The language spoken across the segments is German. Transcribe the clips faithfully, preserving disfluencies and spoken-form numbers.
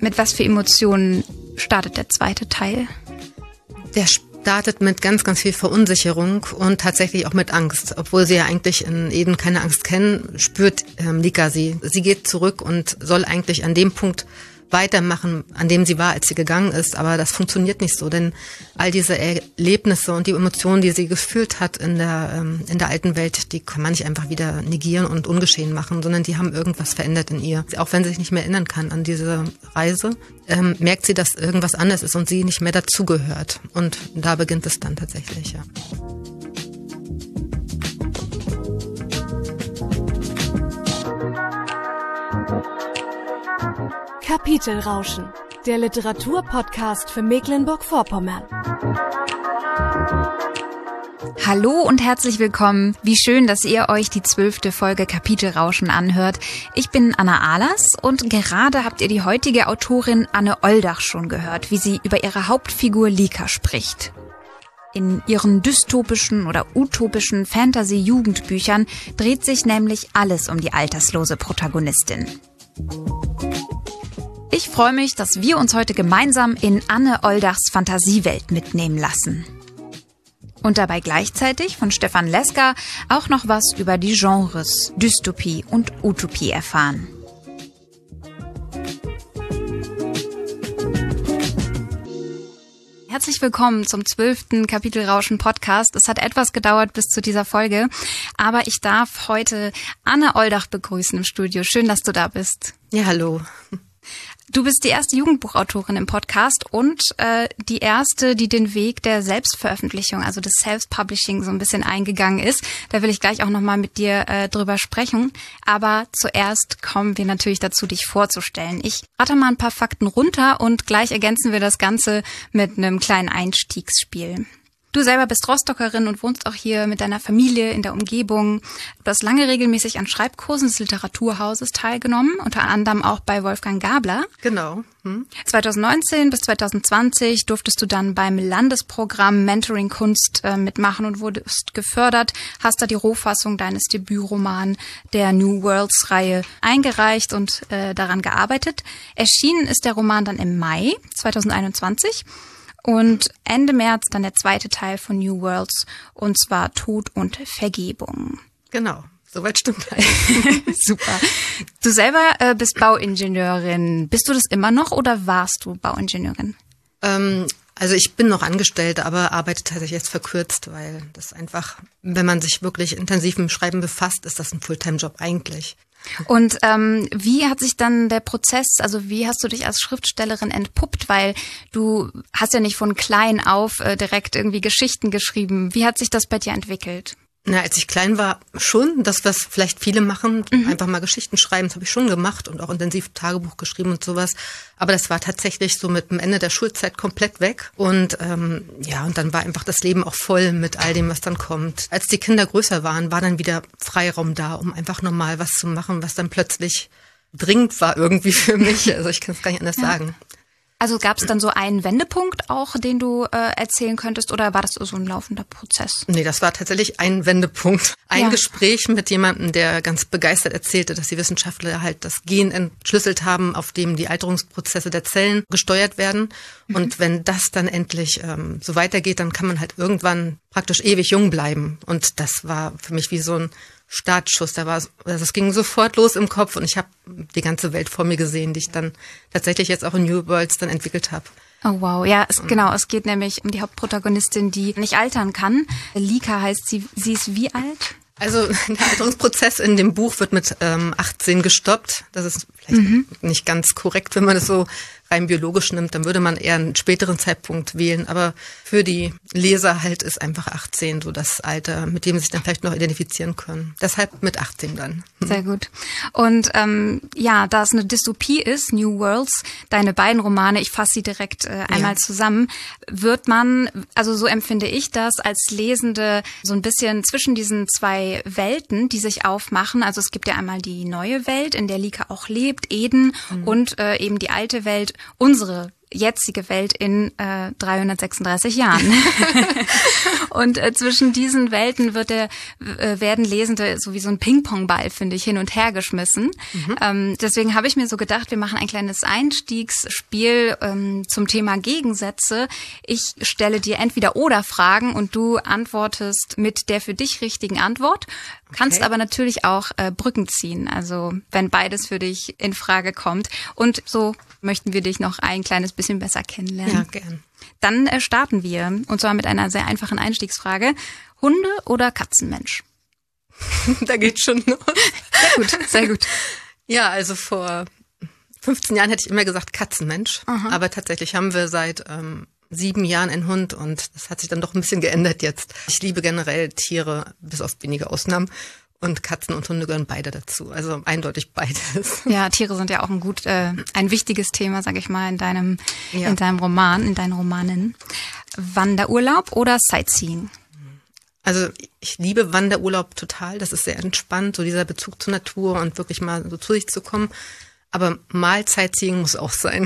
Mit was für Emotionen startet der zweite Teil? Der startet mit ganz, ganz viel Verunsicherung und tatsächlich auch mit Angst. Obwohl sie ja eigentlich in Eden keine Angst kennen, spürt ähm, Lika sie. Sie geht zurück und soll eigentlich an dem Punkt weitermachen, an dem sie war, als sie gegangen ist. Aber das funktioniert nicht so, denn all diese Erlebnisse und die Emotionen, die sie gefühlt hat in der, ähm, in der alten Welt, die kann man nicht einfach wieder negieren und ungeschehen machen, sondern die haben irgendwas verändert in ihr. Auch wenn sie sich nicht mehr erinnern kann an diese Reise, ähm, merkt sie, dass irgendwas anders ist und sie nicht mehr dazugehört. Und da beginnt es dann tatsächlich, ja. Kapitelrauschen, der Literaturpodcast für Mecklenburg-Vorpommern. Hallo und herzlich willkommen. Wie schön, dass ihr euch die zwölfte Folge Kapitelrauschen anhört. Ich bin Anna Ahlers und gerade habt ihr die heutige Autorin Anne Oldach schon gehört, wie sie über ihre Hauptfigur Lika spricht. In ihren dystopischen oder utopischen Fantasy-Jugendbüchern dreht sich nämlich alles um die alterslose Protagonistin. Ich freue mich, dass wir uns heute gemeinsam in Anne Oldachs Fantasiewelt mitnehmen lassen. Und dabei gleichzeitig von Stefan Leska auch noch was über die Genres Dystopie und Utopie erfahren. Herzlich willkommen zum zwölften Kapitelrauschen-Podcast. Es hat etwas gedauert bis zu dieser Folge, aber ich darf heute Anne Oldach begrüßen im Studio. Schön, dass du da bist. Ja, hallo. Du bist die erste Jugendbuchautorin im Podcast und äh, die erste, die den Weg der Selbstveröffentlichung, also des Self-Publishing, so ein bisschen eingegangen ist. Da will ich gleich auch nochmal mit dir äh, drüber sprechen. Aber zuerst kommen wir natürlich dazu, dich vorzustellen. Ich rate mal ein paar Fakten runter und gleich ergänzen wir das Ganze mit einem kleinen Einstiegsspiel. Du selber bist Rostockerin und wohnst auch hier mit deiner Familie in der Umgebung. Du hast lange regelmäßig an Schreibkursen des Literaturhauses teilgenommen, unter anderem auch bei Wolfgang Gabler. Genau. Hm. zwanzig neunzehn bis zwanzig zwanzig durftest du dann beim Landesprogramm Mentoring Kunst äh, mitmachen und wurdest gefördert, hast da die Rohfassung deines Debütroman der New Worlds-Reihe eingereicht und äh, daran gearbeitet. Erschienen ist der Roman dann im Mai zwanzig einundzwanzig. Und Ende März dann der zweite Teil von New Worlds, und zwar Tod und Vergebung. Genau, soweit stimmt eigentlich. Super. Du selber äh, bist Bauingenieurin. Bist du das immer noch oder warst du Bauingenieurin? Ähm, also ich bin noch Angestellte, aber arbeite tatsächlich jetzt verkürzt, weil das einfach, wenn man sich wirklich intensiv mit dem Schreiben befasst, ist das ein Fulltime-Job eigentlich. Und ähm, wie hat sich dann der Prozess, also wie hast du dich als Schriftstellerin entpuppt? Weil du hast ja nicht von klein auf äh, direkt irgendwie Geschichten geschrieben. Wie hat sich das bei dir entwickelt? Na, als ich klein war, schon, das, was vielleicht viele machen, Mhm. einfach mal Geschichten schreiben, das habe ich schon gemacht und auch intensiv Tagebuch geschrieben und sowas. Aber das war tatsächlich so mit dem Ende der Schulzeit komplett weg. Und ähm, ja, und dann war einfach das Leben auch voll mit all dem, was dann kommt. Als die Kinder größer waren, war dann wieder Freiraum da, um einfach normal was zu machen, was dann plötzlich dringend war irgendwie für mich. Also ich kann es gar nicht anders Ja. sagen. Also gab es dann so einen Wendepunkt auch, den du äh, erzählen könntest, oder war das so ein laufender Prozess? Nee, das war tatsächlich ein Wendepunkt. Ein Ja. Gespräch mit jemandem, der ganz begeistert erzählte, dass die Wissenschaftler halt das Gen entschlüsselt haben, auf dem die Alterungsprozesse der Zellen gesteuert werden. Mhm. Und wenn das dann endlich ähm, so weitergeht, dann kann man halt irgendwann praktisch ewig jung bleiben. Und das war für mich wie so ein Startschuss. Da war, also es ging sofort los im Kopf und ich habe die ganze Welt vor mir gesehen, die ich dann tatsächlich jetzt auch in New Worlds dann entwickelt habe. Oh wow, ja, es, genau, es geht nämlich um die Hauptprotagonistin, die nicht altern kann. Lika heißt sie, sie ist wie alt? Also der Alterungsprozess in dem Buch wird mit ähm, achtzehn gestoppt. Das ist vielleicht Mhm. nicht ganz korrekt, wenn man es so rein biologisch nimmt. Dann würde man eher einen späteren Zeitpunkt wählen. Aber für die Leser halt ist einfach achtzehn so das Alter, mit dem sie sich dann vielleicht noch identifizieren können. Deshalb mit achtzehn dann. Sehr gut. Und ähm, ja, da es eine Dystopie ist, New Worlds, deine beiden Romane, ich fasse sie direkt äh, einmal Ja. zusammen, wird man, also so empfinde ich das, als Lesende so ein bisschen zwischen diesen zwei Welten, die sich aufmachen. Also es gibt ja einmal die neue Welt, in der Lika auch lebt, Eden, Mhm. und äh, eben die alte Welt, unsere jetzige Welt in äh, dreihundertsechsunddreißig Jahren. Und äh, zwischen diesen Welten wird der, äh, werden Lesende so wie so ein Ping-Pong-Ball, finde ich, hin und her geschmissen. Mhm. Ähm, deswegen habe ich mir so gedacht, wir machen ein kleines Einstiegsspiel ähm, zum Thema Gegensätze. Ich stelle dir entweder oder Fragen und du antwortest mit der für dich richtigen Antwort. Kannst okay. aber natürlich auch äh, Brücken ziehen, also wenn beides für dich in Frage kommt. Und so möchten wir dich noch ein kleines bisschen besser kennenlernen. Ja, gern. Dann äh, starten wir, und zwar mit einer sehr einfachen Einstiegsfrage. Hunde- oder Katzenmensch? Da geht's schon los. Sehr gut, sehr gut. Ja, also vor fünfzehn Jahren hätte ich immer gesagt Katzenmensch. Aha. Aber tatsächlich haben wir seit ähm, sieben Jahren einen Hund und das hat sich dann doch ein bisschen geändert jetzt. Ich liebe generell Tiere, bis auf wenige Ausnahmen. Und Katzen und Hunde gehören beide dazu. Also eindeutig beides. Ja, Tiere sind ja auch ein gut, äh, ein wichtiges Thema, sag ich mal, in deinem, ja. in deinem Roman, in deinen Romanen. Wanderurlaub oder Sightseeing? Also ich liebe Wanderurlaub total. Das ist sehr entspannt, so dieser Bezug zur Natur und wirklich mal so zu sich zu kommen. Aber mal Sightseeing muss auch sein.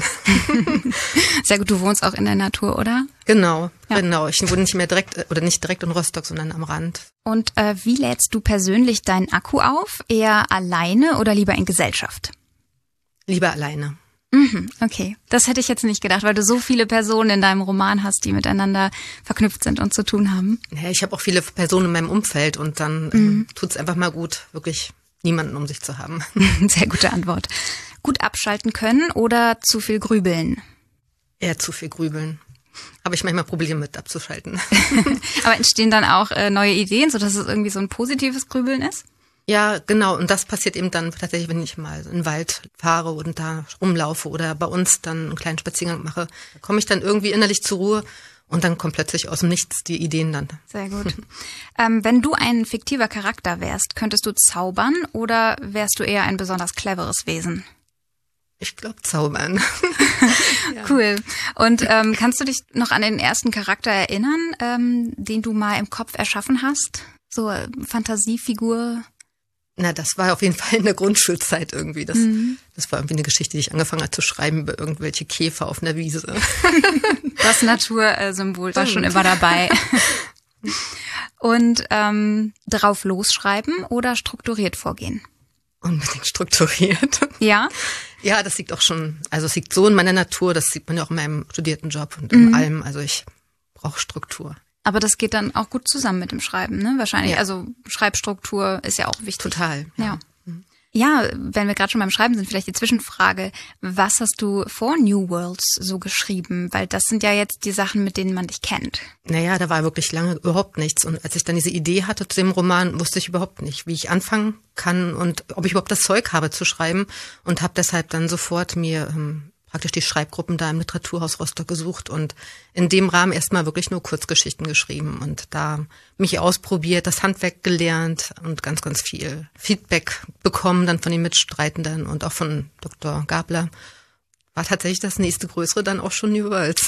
Sehr gut, du wohnst auch in der Natur, oder? Genau, ja. genau. Ich wohne nicht mehr direkt, oder nicht direkt in Rostock, sondern am Rand. Und äh, wie lädst du persönlich deinen Akku auf? Eher alleine oder lieber in Gesellschaft? Lieber alleine. Mhm, okay, das hätte ich jetzt nicht gedacht, weil du so viele Personen in deinem Roman hast, die miteinander verknüpft sind und zu tun haben. Ja, ich habe auch viele Personen in meinem Umfeld und dann mhm. ähm, tut's einfach mal gut, wirklich niemanden um sich zu haben. Sehr gute Antwort. Gut abschalten können oder zu viel grübeln? Eher zu viel grübeln. Habe ich manchmal Probleme mit abzuschalten. Aber entstehen dann auch äh, neue Ideen, sodass es irgendwie so ein positives Grübeln ist? Ja, genau. Und das passiert eben dann tatsächlich, wenn ich mal in den Wald fahre und da rumlaufe oder bei uns dann einen kleinen Spaziergang mache. Da komme ich dann irgendwie innerlich zur Ruhe und dann kommen plötzlich aus dem Nichts die Ideen dann. Sehr gut. ähm, wenn du ein fiktiver Charakter wärst, könntest du zaubern oder wärst du eher ein besonders cleveres Wesen? Ich glaube zaubern. Ja. Cool. Und ähm, kannst du dich noch an den ersten Charakter erinnern, ähm, den du mal im Kopf erschaffen hast? So äh, Fantasiefigur? Na, das war auf jeden Fall in der Grundschulzeit irgendwie. Das, mhm. das war irgendwie eine Geschichte, die ich angefangen habe zu schreiben über irgendwelche Käfer auf einer Wiese. Das Natursymbol war schon immer dabei. Und ähm, drauf losschreiben oder strukturiert vorgehen? Unbedingt strukturiert. Ja? Ja, das liegt auch schon, also es liegt so in meiner Natur, das sieht man ja auch in meinem studierten Job und in mhm. allem. Also ich brauche Struktur. Aber das geht dann auch gut zusammen mit dem Schreiben, ne? Wahrscheinlich. Ja. Also Schreibstruktur ist ja auch wichtig. Total. Ja. Ja, ja, wenn wir gerade schon beim Schreiben sind, vielleicht die Zwischenfrage. Was hast du vor New Worlds so geschrieben? Weil das sind ja jetzt die Sachen, mit denen man dich kennt. Naja, da war wirklich lange überhaupt nichts. Und als ich dann diese Idee hatte zu dem Roman, wusste ich überhaupt nicht, wie ich anfangen kann und ob ich überhaupt das Zeug habe zu schreiben. Und habe deshalb dann sofort mir ähm, praktisch die Schreibgruppen da im Literaturhaus Rostock gesucht und in dem Rahmen erstmal wirklich nur Kurzgeschichten geschrieben und da mich ausprobiert, das Handwerk gelernt und ganz, ganz viel Feedback bekommen dann von den Mitstreitenden und auch von Doktor Gabler. War tatsächlich das nächste Größere dann auch schon New Worlds.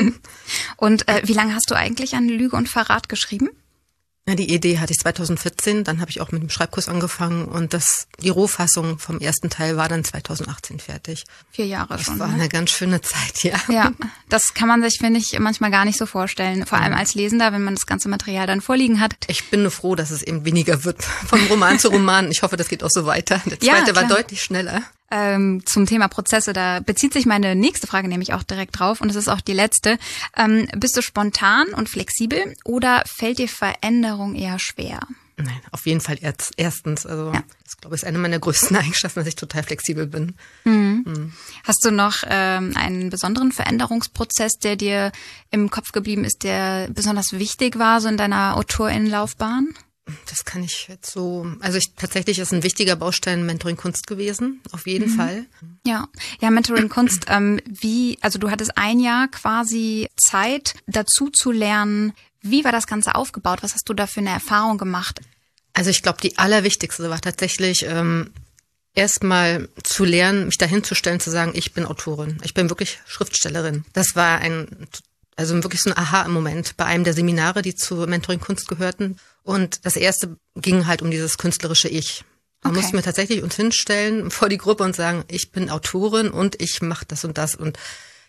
Und äh, wie lange hast du eigentlich an Lüge und Verrat geschrieben? Ja, die Idee hatte ich zweitausendvierzehn, dann habe ich auch mit dem Schreibkurs angefangen und das die Rohfassung vom ersten Teil war dann zweitausendachtzehn fertig. Vier Jahre das schon. Das war ne? eine ganz schöne Zeit, ja. Ja, das kann man sich, finde ich, manchmal gar nicht so vorstellen. Vor allem als Lesender, wenn man das ganze Material dann vorliegen hat. Ich bin nur froh, dass es eben weniger wird von Roman zu Roman. Ich hoffe, das geht auch so weiter. Der zweite ja, war deutlich schneller. Ähm, zum Thema Prozesse, da bezieht sich meine nächste Frage nämlich auch direkt drauf und es ist auch die letzte. Ähm, bist du spontan und flexibel oder fällt dir Veränderung eher schwer? Nein, auf jeden Fall erst, erstens. Also ja. das glaube ich ist eine meiner größten Eigenschaften, dass ich total flexibel bin. Mhm. Mhm. Hast du noch ähm, einen besonderen Veränderungsprozess, der dir im Kopf geblieben ist, der besonders wichtig war so in deiner AutorInnenlaufbahn? Das kann ich jetzt so, also ich tatsächlich ist ein wichtiger Baustein Mentoring Kunst gewesen, auf jeden mhm. Fall. Ja, ja, Mentoring Kunst, ähm, wie, also du hattest ein Jahr quasi Zeit, dazu zu lernen. Wie war das Ganze aufgebaut? Was hast du da für eine Erfahrung gemacht? Also ich glaube, die allerwichtigste war tatsächlich ähm, erstmal zu lernen, mich dahin zu stellen, zu sagen, ich bin Autorin, ich bin wirklich Schriftstellerin. Das war ein Also wirklich so ein Aha-Moment bei einem der Seminare, die zu Mentoring Kunst gehörten. Und das erste ging halt um dieses künstlerische Ich. Man okay. musste mir tatsächlich uns hinstellen vor die Gruppe und sagen, ich bin Autorin und ich mache das und das. Und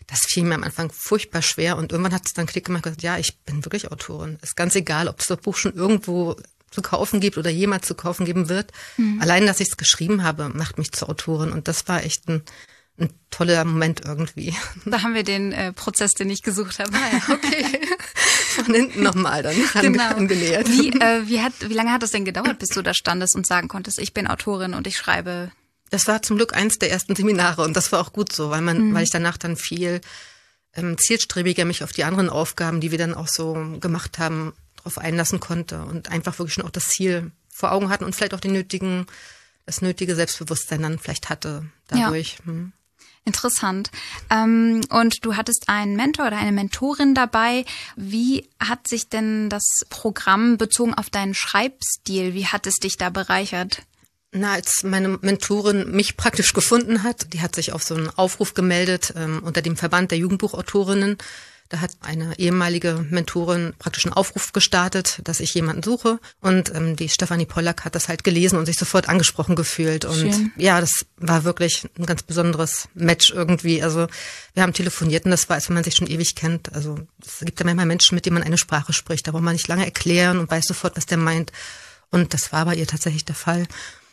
das fiel mir am Anfang furchtbar schwer und irgendwann hat es dann Klick gemacht und gesagt, ja, ich bin wirklich Autorin. Ist ganz egal, ob es das Buch schon irgendwo zu kaufen gibt oder jemals zu kaufen geben wird. Mhm. Allein, dass ich es geschrieben habe, macht mich zur Autorin und das war echt ein, ein toller Moment irgendwie. Da haben wir den äh, Prozess, den ich gesucht habe. Ah ja, okay. Von hinten nochmal dann genau. angenähert. Wie, äh, wie, hat, wie lange hat es denn gedauert, bis du da standest und sagen konntest, ich bin Autorin und ich schreibe? Das war zum Glück eins der ersten Seminare und das war auch gut so, weil man, mhm. weil ich danach dann viel ähm, zielstrebiger mich auf die anderen Aufgaben, die wir dann auch so gemacht haben, darauf einlassen konnte und einfach wirklich schon auch das Ziel vor Augen hatten und vielleicht auch den nötigen, das nötige Selbstbewusstsein dann vielleicht hatte dadurch. Ja. Hm. Interessant. Ähm, und du hattest einen Mentor oder eine Mentorin dabei. Wie hat sich denn das Programm bezogen auf deinen Schreibstil, wie hat es dich da bereichert? Na, als meine Mentorin mich praktisch gefunden hat, die hat sich auf so einen Aufruf gemeldet ähm, unter dem Verband der Jugendbuchautorinnen. Da hat eine ehemalige Mentorin praktisch einen Aufruf gestartet, dass ich jemanden suche. Und ähm, die Stefanie Pollack hat das halt gelesen und sich sofort angesprochen gefühlt. Und Schön. Ja, das war wirklich ein ganz besonderes Match irgendwie. Also wir haben telefoniert und das war, als wenn man sich schon ewig kennt. Also es gibt ja manchmal Menschen, mit denen man eine Sprache spricht. Da braucht man nicht lange erklären und weiß sofort, was der meint. Und das war bei ihr tatsächlich der Fall.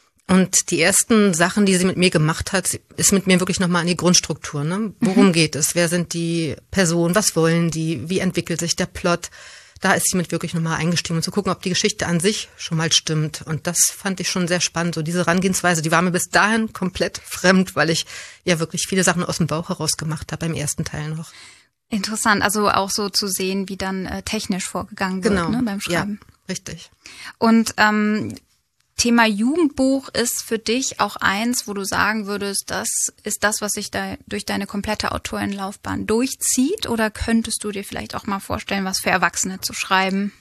Und die ersten Sachen, die sie mit mir gemacht hat, ist mit mir wirklich nochmal an die Grundstruktur. Ne? Worum mhm. geht es? Wer sind die Personen? Was wollen die? Wie entwickelt sich der Plot? Da ist sie mit wirklich nochmal eingestiegen und zu gucken, ob die Geschichte an sich schon mal stimmt. Und das fand ich schon sehr spannend. So diese Herangehensweise, die war mir bis dahin komplett fremd, weil ich ja wirklich viele Sachen aus dem Bauch heraus gemacht habe, beim ersten Teil noch. Interessant, also auch so zu sehen, wie dann äh, technisch vorgegangen wird, genau. ne, beim Schreiben. Ja, richtig. Und ähm, Thema Jugendbuch ist für dich auch eins, wo du sagen würdest, das ist das, was sich da durch deine komplette Autorenlaufbahn durchzieht? Oder könntest du dir vielleicht auch mal vorstellen, was für Erwachsene zu schreiben?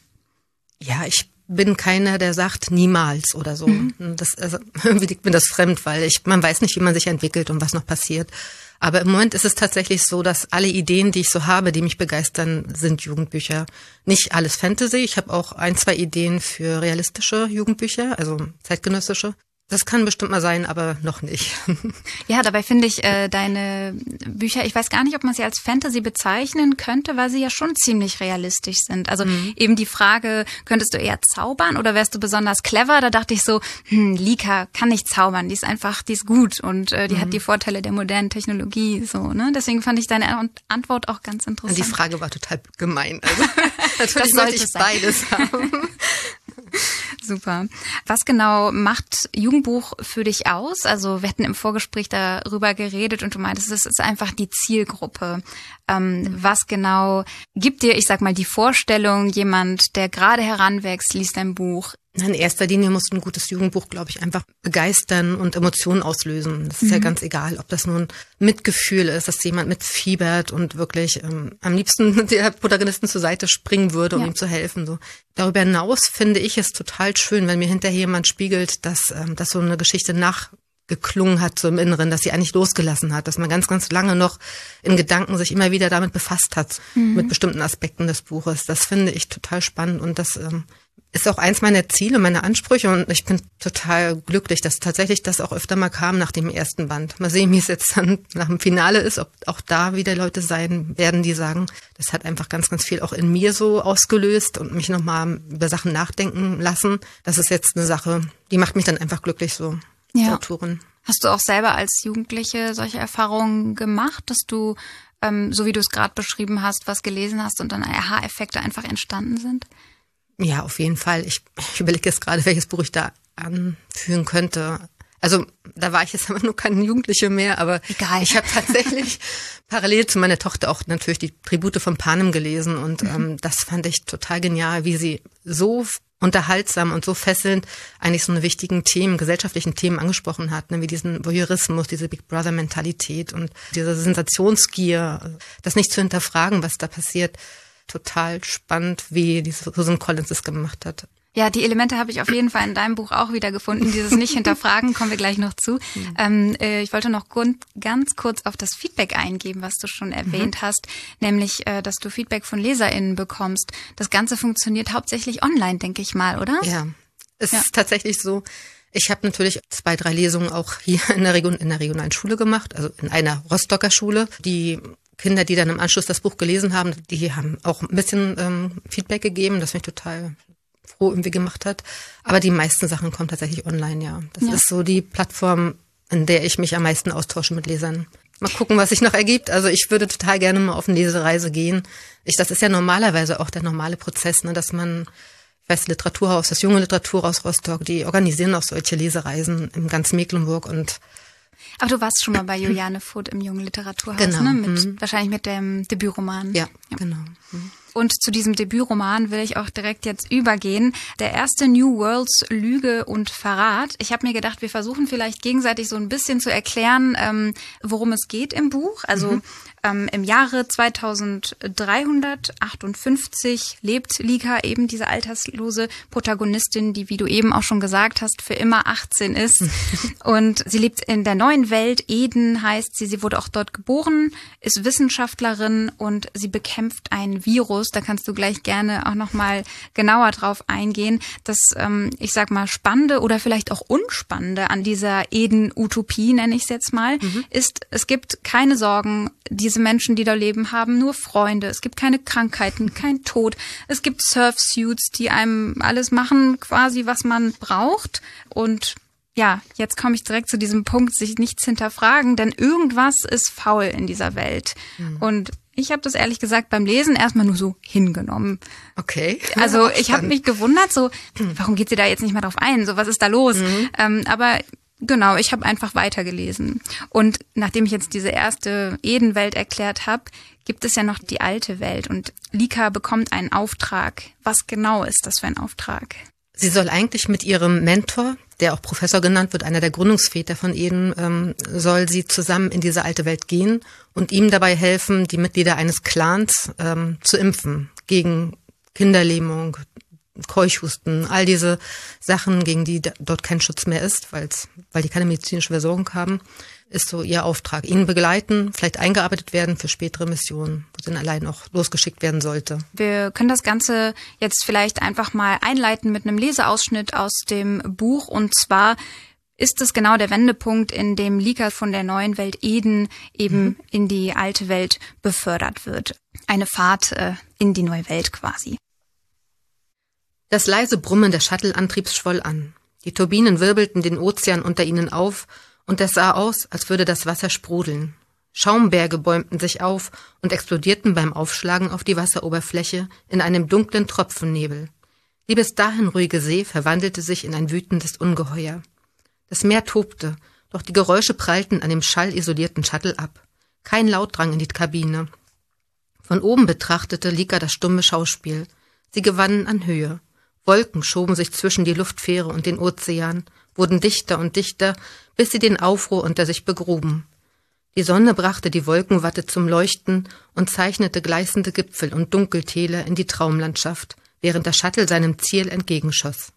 Ja, ich bin keiner, der sagt niemals oder so. Mhm. Das, also, irgendwie liegt mir das fremd, weil ich, man weiß nicht, wie man sich entwickelt und was noch passiert. Aber im Moment ist es tatsächlich so, dass alle Ideen, die ich so habe, die mich begeistern, sind Jugendbücher. Nicht alles Fantasy. Ich habe auch ein, zwei Ideen für realistische Jugendbücher, also zeitgenössische. Das kann bestimmt mal sein, aber noch nicht. Ja, dabei finde ich äh, deine Bücher, ich weiß gar nicht, ob man sie als Fantasy bezeichnen könnte, weil sie ja schon ziemlich realistisch sind. Also mhm. eben die Frage, könntest du eher zaubern oder wärst du besonders clever? Da dachte ich so, hm, Lika kann nicht zaubern, die ist einfach, die ist gut und äh, die mhm. hat die Vorteile der modernen Technologie. So, ne? Deswegen fand ich deine Antwort auch ganz interessant. Die Frage war total gemein. Also, natürlich wollte ich beides haben. Super. Was genau macht Jugendbuch für dich aus? Also wir hatten im Vorgespräch darüber geredet und du meintest, es ist einfach die Zielgruppe. Ähm, mhm. Was genau gibt dir, ich sag mal, die Vorstellung, jemand, der gerade heranwächst, liest ein Buch? In erster Linie muss ein gutes Jugendbuch, glaube ich, einfach begeistern und Emotionen auslösen. Das ist mhm. ja ganz egal, ob das nun Mitgefühl ist, dass jemand mitfiebert und wirklich ähm, am liebsten der Protagonisten zur Seite springen würde, um ja. ihm zu helfen. So. Darüber hinaus finde ich es total schön, wenn mir hinterher jemand spiegelt, dass, ähm, dass so eine Geschichte nachgeklungen hat, so im Inneren, dass sie eigentlich losgelassen hat, dass man ganz, ganz lange noch in Gedanken sich immer wieder damit befasst hat, mhm. mit bestimmten Aspekten des Buches. Das finde ich total spannend und das ähm, ist auch eins meiner Ziele, meiner Ansprüche und ich bin total glücklich, dass tatsächlich das auch öfter mal kam nach dem ersten Band. Mal sehen, wie es jetzt dann nach dem Finale ist, ob auch da wieder Leute sein werden, die sagen, das hat einfach ganz, ganz viel auch in mir so ausgelöst und mich nochmal über Sachen nachdenken lassen. Das ist jetzt eine Sache, die macht mich dann einfach glücklich so, ja. als Autorin. Hast du auch selber als Jugendliche solche Erfahrungen gemacht, dass du, ähm, so wie du es gerade beschrieben hast, was gelesen hast und dann Aha-Effekte einfach entstanden sind? Ja, auf jeden Fall. Ich, ich überlege jetzt gerade, welches Buch ich da anführen könnte. Also da war ich jetzt aber nur keine Jugendliche mehr, aber Egal. Ich habe tatsächlich parallel zu meiner Tochter auch natürlich die Tribute von Panem gelesen und mhm. ähm, das fand ich total genial, wie sie so unterhaltsam und so fesselnd eigentlich so eine wichtigen Themen, gesellschaftlichen Themen angesprochen hat, ne, wie diesen Voyeurismus, diese Big Brother-Mentalität und diese Sensationsgier, das nicht zu hinterfragen, was da passiert. Total spannend, wie die Susan Collins es gemacht hat. Ja, die Elemente habe ich auf jeden Fall in deinem Buch auch wieder gefunden. Dieses Nicht-Hinterfragen kommen wir gleich noch zu. Mhm. Ähm, äh, ich wollte noch grund, ganz kurz auf das Feedback eingehen, was du schon erwähnt mhm. hast, nämlich, äh, dass du Feedback von LeserInnen bekommst. Das Ganze funktioniert hauptsächlich online, denke ich mal, oder? Ja, es ja. ist tatsächlich so. Ich habe natürlich zwei, drei Lesungen auch hier in der, Region, in der regionalen Schule gemacht, also in einer Rostocker Schule, die Kinder, die dann im Anschluss das Buch gelesen haben, die haben auch ein bisschen ähm, Feedback gegeben, das mich total froh irgendwie gemacht hat. Aber die meisten Sachen kommen tatsächlich online, ja. Das ja. ist so die Plattform, in der ich mich am meisten austausche mit Lesern. Mal gucken, was sich noch ergibt. Also ich würde total gerne mal auf eine Lesereise gehen. Ich, das ist ja normalerweise auch der normale Prozess, ne, dass man, ich weiß, Literaturhaus, das junge Literaturhaus Rostock, die organisieren auch solche Lesereisen im ganz Mecklenburg und Aber du warst schon mal bei Juliane Voth im Jungen Literaturhaus, genau. ne? Mit, mhm. wahrscheinlich mit dem Debütroman. Ja, ja. genau. Mhm. Und zu diesem Debütroman will ich auch direkt jetzt übergehen. Der erste New Worlds Lüge und Verrat. Ich habe mir gedacht, wir versuchen vielleicht gegenseitig so ein bisschen zu erklären, ähm, worum es geht im Buch. Also mhm. ähm, im Jahre zweitausenddreihundertachtundfünfzig lebt Lika, eben diese alterslose Protagonistin, die, wie du eben auch schon gesagt hast, für immer achtzehn ist. Und sie lebt in der neuen Welt. Eden heißt sie. Sie wurde auch dort geboren, ist Wissenschaftlerin und sie bekämpft ein Virus. Da kannst du gleich gerne auch nochmal genauer drauf eingehen. Das, ähm, ich sag mal, Spannende oder vielleicht auch Unspannende an dieser Eden-Utopie, nenne ich es jetzt mal, mhm. ist, es gibt keine Sorgen. Diese Menschen, die da leben, haben nur Freunde. Es gibt keine Krankheiten, kein Tod. Es gibt Surfsuits, die einem alles machen, quasi, was man braucht. Und ja, jetzt komme ich direkt zu diesem Punkt, sich nichts hinterfragen, denn irgendwas ist faul in dieser Welt. Mhm. Und ich habe das ehrlich gesagt beim Lesen erstmal nur so hingenommen. Okay. Also ich habe mich gewundert, so, warum geht sie da jetzt nicht mehr drauf ein? So, was ist da los? Mhm. Ähm, aber genau, ich habe einfach weitergelesen. Und nachdem ich jetzt diese erste Edenwelt erklärt habe, gibt es ja noch die alte Welt. Und Lika bekommt einen Auftrag. Was genau ist das für ein Auftrag? Sie soll eigentlich mit ihrem Mentor, der auch Professor genannt wird, einer der Gründungsväter von Eden, ähm, soll sie zusammen in diese alte Welt gehen und ihm dabei helfen, die Mitglieder eines Clans ähm, zu impfen gegen Kinderlähmung, Keuchhusten, all diese Sachen, gegen die dort kein Schutz mehr ist, weil's, weil die keine medizinische Versorgung haben, ist so ihr Auftrag. Ihnen begleiten, vielleicht eingearbeitet werden für spätere Missionen, wo sie dann allein auch losgeschickt werden sollte. Wir können das Ganze jetzt vielleicht einfach mal einleiten mit einem Leseausschnitt aus dem Buch. Und zwar ist es genau der Wendepunkt, in dem Lika von der neuen Welt Eden eben mhm. in die alte Welt befördert wird. Eine Fahrt äh, in die neue Welt quasi. Das leise Brummen des Shuttle-Antriebs schwoll an. Die Turbinen wirbelten den Ozean unter ihnen auf, und es sah aus, als würde das Wasser sprudeln. Schaumberge bäumten sich auf und explodierten beim Aufschlagen auf die Wasseroberfläche in einem dunklen Tropfennebel. Die bis dahin ruhige See verwandelte sich in ein wütendes Ungeheuer. Das Meer tobte, doch die Geräusche prallten an dem schallisolierten Shuttle ab. Kein Laut drang in die Kabine. Von oben betrachtete Lika das stumme Schauspiel. Sie gewannen an Höhe. Wolken schoben sich zwischen die Luftfähre und den Ozean, wurden dichter und dichter, bis sie den Aufruhr unter sich begruben. Die Sonne brachte die Wolkenwatte zum Leuchten und zeichnete gleißende Gipfel und Dunkeltäler in die Traumlandschaft, während der Shuttle seinem Ziel entgegenschoss.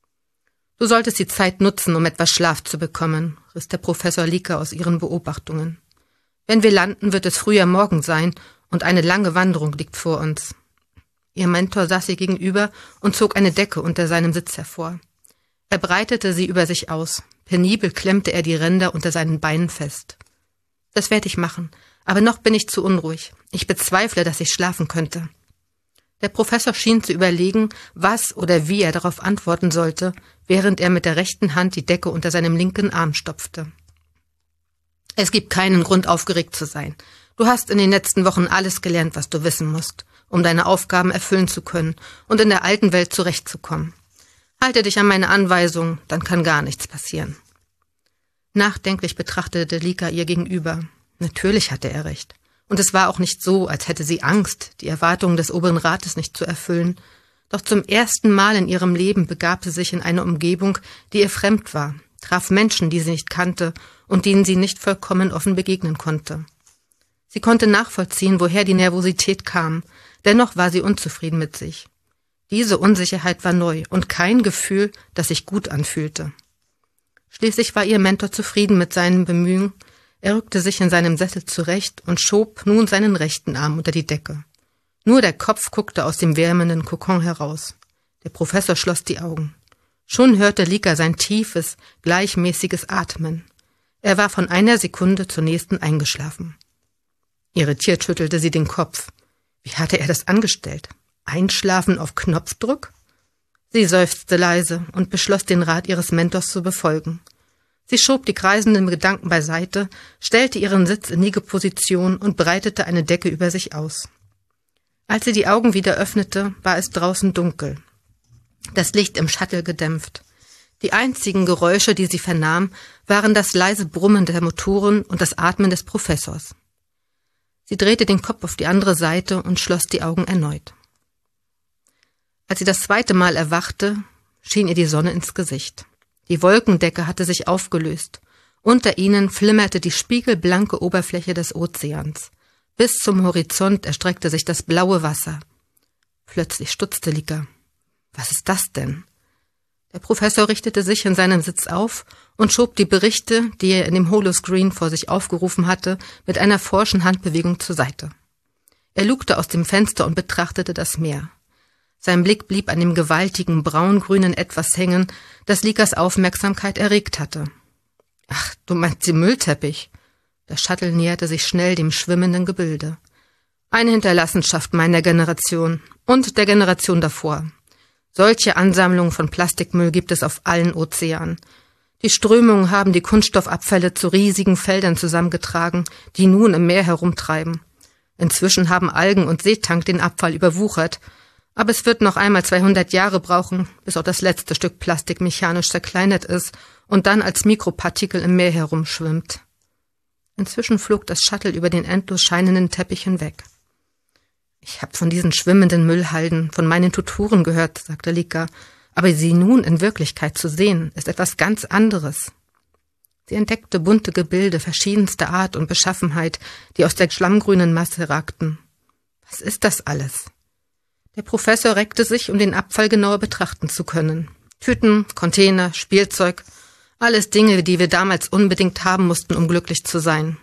»Du solltest die Zeit nutzen, um etwas Schlaf zu bekommen«, riss der Professor Lika aus ihren Beobachtungen. »Wenn wir landen, wird es früher Morgen sein und eine lange Wanderung liegt vor uns.« Ihr Mentor saß ihr gegenüber und zog eine Decke unter seinem Sitz hervor. Er breitete sie über sich aus. Penibel klemmte er die Ränder unter seinen Beinen fest. »Das werde ich machen, aber noch bin ich zu unruhig. Ich bezweifle, dass ich schlafen könnte.« Der Professor schien zu überlegen, was oder wie er darauf antworten sollte, während er mit der rechten Hand die Decke unter seinem linken Arm stopfte. »Es gibt keinen Grund, aufgeregt zu sein. Du hast in den letzten Wochen alles gelernt, was du wissen musst, um deine Aufgaben erfüllen zu können und in der alten Welt zurechtzukommen. Halte dich an meine Anweisungen, dann kann gar nichts passieren.« Nachdenklich betrachtete Lika ihr gegenüber. Natürlich hatte er recht. Und es war auch nicht so, als hätte sie Angst, die Erwartungen des oberen Rates nicht zu erfüllen. Doch zum ersten Mal in ihrem Leben begab sie sich in eine Umgebung, die ihr fremd war, traf Menschen, die sie nicht kannte und denen sie nicht vollkommen offen begegnen konnte. Sie konnte nachvollziehen, woher die Nervosität kam, dennoch war sie unzufrieden mit sich. Diese Unsicherheit war neu und kein Gefühl, das sich gut anfühlte. Schließlich war ihr Mentor zufrieden mit seinen Bemühungen. Er rückte sich in seinem Sessel zurecht und schob nun seinen rechten Arm unter die Decke. Nur der Kopf guckte aus dem wärmenden Kokon heraus. Der Professor schloss die Augen. Schon hörte Lika sein tiefes, gleichmäßiges Atmen. Er war von einer Sekunde zur nächsten eingeschlafen. Irritiert schüttelte sie den Kopf. Wie hatte er das angestellt? Einschlafen auf Knopfdruck? Sie seufzte leise und beschloss, den Rat ihres Mentors zu befolgen. Sie schob die kreisenden Gedanken beiseite, stellte ihren Sitz in Liegeposition und breitete eine Decke über sich aus. Als sie die Augen wieder öffnete, war es draußen dunkel. Das Licht im Shuttle gedämpft. Die einzigen Geräusche, die sie vernahm, waren das leise Brummen der Motoren und das Atmen des Professors. Sie drehte den Kopf auf die andere Seite und schloss die Augen erneut. Als sie das zweite Mal erwachte, schien ihr die Sonne ins Gesicht. Die Wolkendecke hatte sich aufgelöst. Unter ihnen flimmerte die spiegelblanke Oberfläche des Ozeans. Bis zum Horizont erstreckte sich das blaue Wasser. Plötzlich stutzte Lika. Was ist das denn? Der Professor richtete sich in seinem Sitz auf und schob die Berichte, die er in dem Holoscreen vor sich aufgerufen hatte, mit einer forschen Handbewegung zur Seite. Er lugte aus dem Fenster und betrachtete das Meer. Sein Blick blieb an dem gewaltigen, braungrünen Etwas hängen, das Likas Aufmerksamkeit erregt hatte. »Ach, du meinst den Müllteppich?« Das Shuttle näherte sich schnell dem schwimmenden Gebilde. »Eine Hinterlassenschaft meiner Generation und der Generation davor. Solche Ansammlungen von Plastikmüll gibt es auf allen Ozeanen. Die Strömungen haben die Kunststoffabfälle zu riesigen Feldern zusammengetragen, die nun im Meer herumtreiben. Inzwischen haben Algen und Seetank den Abfall überwuchert, aber es wird noch einmal zweihundert Jahre brauchen, bis auch das letzte Stück Plastik mechanisch zerkleinert ist und dann als Mikropartikel im Meer herumschwimmt.« Inzwischen flog das Shuttle über den endlos scheinenden Teppich hinweg. »Ich habe von diesen schwimmenden Müllhalden, von meinen Tutoren gehört«, sagte Lika, »aber sie nun in Wirklichkeit zu sehen, ist etwas ganz anderes.« Sie entdeckte bunte Gebilde verschiedenster Art und Beschaffenheit, die aus der schlammgrünen Masse ragten. »Was ist das alles?« Der Professor reckte sich, um den Abfall genauer betrachten zu können. Tüten, Container, Spielzeug, alles Dinge, die wir damals unbedingt haben mussten, um glücklich zu sein.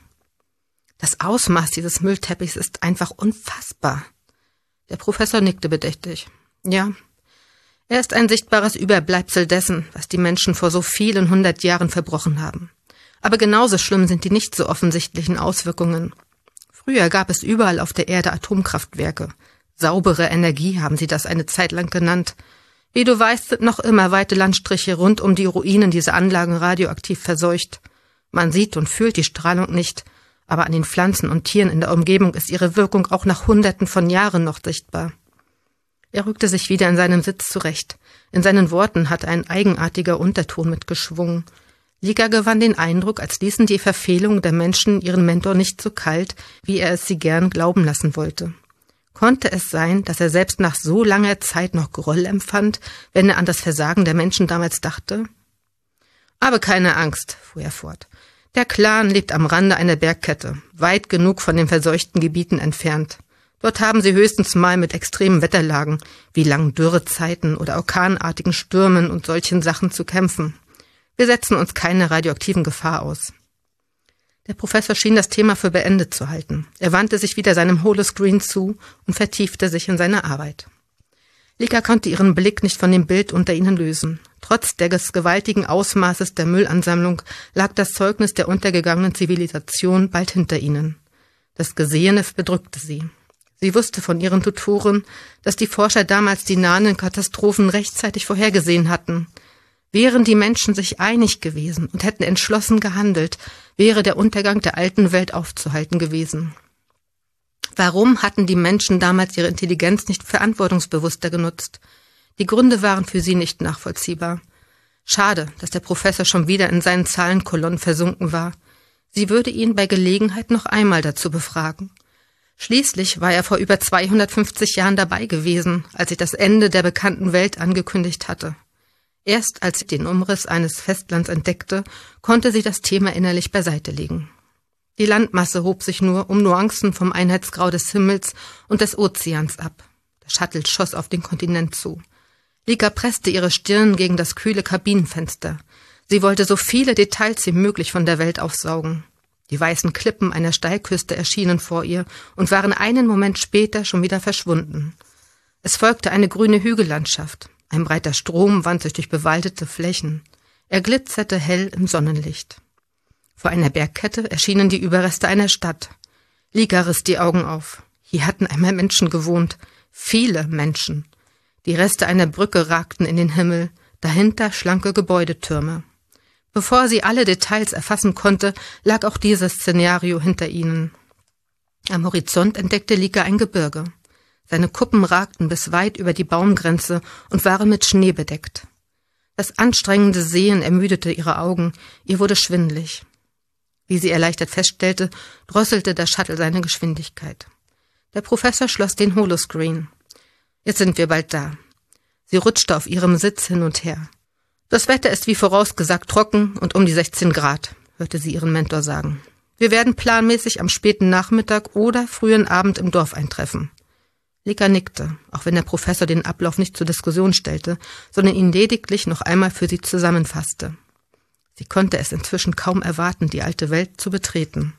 Das Ausmaß dieses Müllteppichs ist einfach unfassbar. Der Professor nickte bedächtig. Ja, er ist ein sichtbares Überbleibsel dessen, was die Menschen vor so vielen hundert Jahren verbrochen haben. Aber genauso schlimm sind die nicht so offensichtlichen Auswirkungen. Früher gab es überall auf der Erde Atomkraftwerke. Saubere Energie haben sie das eine Zeit lang genannt. Wie du weißt, sind noch immer weite Landstriche rund um die Ruinen dieser Anlagen radioaktiv verseucht. Man sieht und fühlt die Strahlung nicht, aber an den Pflanzen und Tieren in der Umgebung ist ihre Wirkung auch nach Hunderten von Jahren noch sichtbar. Er rückte sich wieder in seinem Sitz zurecht. In seinen Worten hatte ein eigenartiger Unterton mitgeschwungen. Lika gewann den Eindruck, als ließen die Verfehlungen der Menschen ihren Mentor nicht so kalt, wie er es sie gern glauben lassen wollte. Konnte es sein, dass er selbst nach so langer Zeit noch Groll empfand, wenn er an das Versagen der Menschen damals dachte? »Aber keine Angst«, fuhr er fort. »Der Clan lebt am Rande einer Bergkette, weit genug von den verseuchten Gebieten entfernt. Dort haben sie höchstens mal mit extremen Wetterlagen, wie langen Dürrezeiten oder orkanartigen Stürmen und solchen Sachen zu kämpfen. Wir setzen uns keine radioaktiven Gefahr aus.« Der Professor schien das Thema für beendet zu halten. Er wandte sich wieder seinem Holoscreen zu und vertiefte sich in seine Arbeit. Lika konnte ihren Blick nicht von dem Bild unter ihnen lösen. Trotz des gewaltigen Ausmaßes der Müllansammlung lag das Zeugnis der untergegangenen Zivilisation bald hinter ihnen. Das Gesehene bedrückte sie. Sie wusste von ihren Tutoren, dass die Forscher damals die nahenden Katastrophen rechtzeitig vorhergesehen hatten. Wären die Menschen sich einig gewesen und hätten entschlossen gehandelt, wäre der Untergang der alten Welt aufzuhalten gewesen. Warum hatten die Menschen damals ihre Intelligenz nicht verantwortungsbewusster genutzt? Die Gründe waren für sie nicht nachvollziehbar. Schade, dass der Professor schon wieder in seinen Zahlenkolonnen versunken war. Sie würde ihn bei Gelegenheit noch einmal dazu befragen. Schließlich war er vor über zweihundertfünfzig Jahren dabei gewesen, als sich das Ende der bekannten Welt angekündigt hatte. Erst als sie den Umriss eines Festlands entdeckte, konnte sie das Thema innerlich beiseite legen. Die Landmasse hob sich nur um Nuancen vom Einheitsgrau des Himmels und des Ozeans ab. Der Shuttle schoss auf den Kontinent zu. Lika presste ihre Stirn gegen das kühle Kabinenfenster. Sie wollte so viele Details wie möglich von der Welt aufsaugen. Die weißen Klippen einer Steilküste erschienen vor ihr und waren einen Moment später schon wieder verschwunden. Es folgte eine grüne Hügellandschaft. Ein breiter Strom wand sich durch bewaldete Flächen. Er glitzerte hell im Sonnenlicht. Vor einer Bergkette erschienen die Überreste einer Stadt. Lika riss die Augen auf. Hier hatten einmal Menschen gewohnt. Viele Menschen. Die Reste einer Brücke ragten in den Himmel, dahinter schlanke Gebäudetürme. Bevor sie alle Details erfassen konnte, lag auch dieses Szenario hinter ihnen. Am Horizont entdeckte Lika ein Gebirge. Seine Kuppen ragten bis weit über die Baumgrenze und waren mit Schnee bedeckt. Das anstrengende Sehen ermüdete ihre Augen, ihr wurde schwindelig. Wie sie erleichtert feststellte, drosselte der Shuttle seine Geschwindigkeit. Der Professor schloss den Holoscreen. Jetzt sind wir bald da. Sie rutschte auf ihrem Sitz hin und her. Das Wetter ist wie vorausgesagt trocken und um die sechzehn Grad, hörte sie ihren Mentor sagen. Wir werden planmäßig am späten Nachmittag oder frühen Abend im Dorf eintreffen. Lika nickte, auch wenn der Professor den Ablauf nicht zur Diskussion stellte, sondern ihn lediglich noch einmal für sie zusammenfasste. Sie konnte es inzwischen kaum erwarten, die alte Welt zu betreten.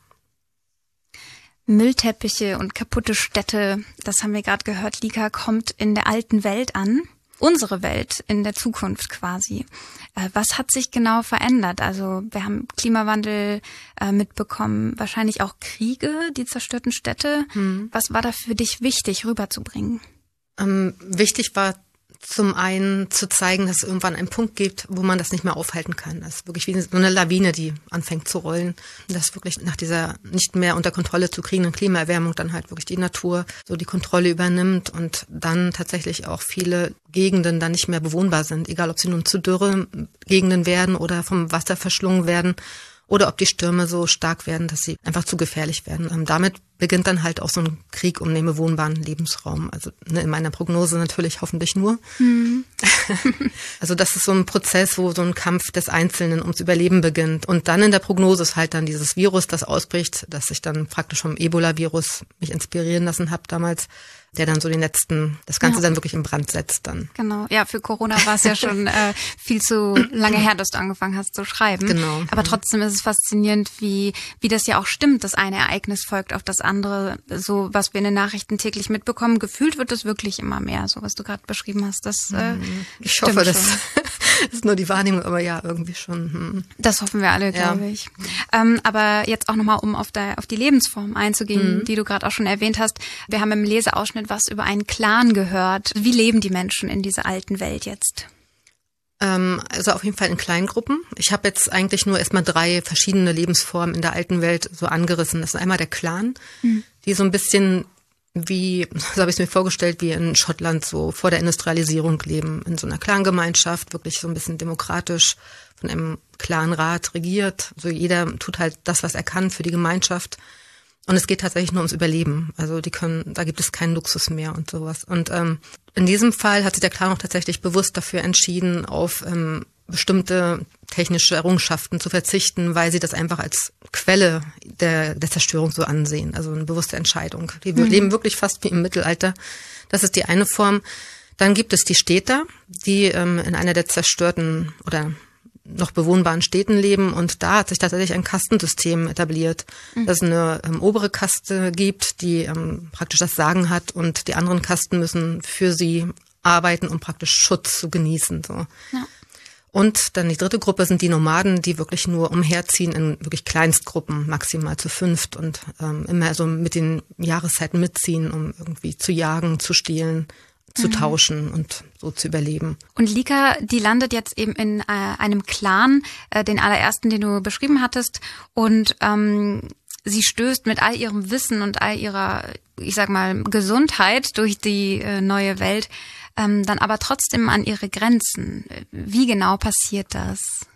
Müllteppiche und kaputte Städte, das haben wir gerade gehört, Lika kommt in der alten Welt an. Unsere Welt in der Zukunft quasi. Was hat sich genau verändert? Also wir haben Klimawandel äh, mitbekommen, wahrscheinlich auch Kriege, die zerstörten Städte. Hm. Was war da für dich wichtig rüberzubringen? Ähm, wichtig war zum einen zu zeigen, dass es irgendwann einen Punkt gibt, wo man das nicht mehr aufhalten kann. Das ist wirklich wie so eine Lawine, die anfängt zu rollen. Dass wirklich nach dieser nicht mehr unter Kontrolle zu kriegenden Klimaerwärmung dann halt wirklich die Natur so die Kontrolle übernimmt und dann tatsächlich auch viele Gegenden dann nicht mehr bewohnbar sind. Egal, ob sie nun zu dürre Gegenden werden oder vom Wasser verschlungen werden oder ob die Stürme so stark werden, dass sie einfach zu gefährlich werden. Und damit beginnt dann halt auch so ein Krieg um den bewohnbaren Lebensraum. Also ne, in meiner Prognose natürlich hoffentlich nur. Mhm. Also das ist so ein Prozess, wo so ein Kampf des Einzelnen ums Überleben beginnt. Und dann in der Prognose ist halt dann dieses Virus, das ausbricht, das ich dann praktisch vom Ebola-Virus mich inspirieren lassen habe damals, der dann so den letzten, das Ganze ja. dann wirklich in Brand setzt dann. Genau, ja, für Corona war es ja schon äh, viel zu lange her, dass du angefangen hast zu schreiben. Genau. Aber trotzdem ist es faszinierend, wie wie das ja auch stimmt, dass ein Ereignis folgt auf das andere, so was wir in den Nachrichten täglich mitbekommen. Gefühlt wird es wirklich immer mehr, so was du gerade beschrieben hast. Das äh, Ich hoffe, das ist nur die Wahrnehmung, aber ja, irgendwie schon. Hm. Das hoffen wir alle, glaube ja. ich. Ähm, aber jetzt auch nochmal, um auf, der, auf die Lebensform einzugehen, mhm. die du gerade auch schon erwähnt hast. Wir haben im Leseausschnitt was über einen Clan gehört. Wie leben die Menschen in dieser alten Welt jetzt? Ähm, also auf jeden Fall in Kleingruppen. Ich habe jetzt eigentlich nur erstmal drei verschiedene Lebensformen in der alten Welt so angerissen. Das ist einmal der Clan, mhm. die so ein bisschen wie, so habe ich es mir vorgestellt, wie in Schottland so vor der Industrialisierung leben. In so einer Clangemeinschaft, wirklich so ein bisschen demokratisch, von einem Clanrat regiert. So jeder tut halt das, was er kann für die Gemeinschaft. Und es geht tatsächlich nur ums Überleben. Also die können, da gibt es keinen Luxus mehr und sowas. Und ähm, in diesem Fall hat sich der Clan auch tatsächlich bewusst dafür entschieden, auf ähm, bestimmte technische Errungenschaften zu verzichten, weil sie das einfach als Quelle der, der Zerstörung so ansehen. Also eine bewusste Entscheidung. Die mhm. leben wirklich fast wie im Mittelalter. Das ist die eine Form. Dann gibt es die Städter, die ähm, in einer der zerstörten oder noch bewohnbaren Städten leben, und da hat sich tatsächlich ein Kastensystem etabliert, mhm. dass es eine ähm, obere Kaste gibt, die ähm, praktisch das Sagen hat, und die anderen Kasten müssen für sie arbeiten, um praktisch Schutz zu genießen. So. Ja. Und dann die dritte Gruppe sind die Nomaden, die wirklich nur umherziehen in wirklich Kleinstgruppen, maximal zu fünft, und ähm, immer so mit den Jahreszeiten mitziehen, um irgendwie zu jagen, zu stehlen, zu mhm. tauschen und so zu überleben. Und Lika, die landet jetzt eben in äh, einem Clan, äh, den allerersten, den du beschrieben hattest, und ähm, sie stößt mit all ihrem Wissen und all ihrer, ich sag mal, Gesundheit durch die äh, neue Welt, ähm, dann aber trotzdem an ihre Grenzen. Wie genau passiert das?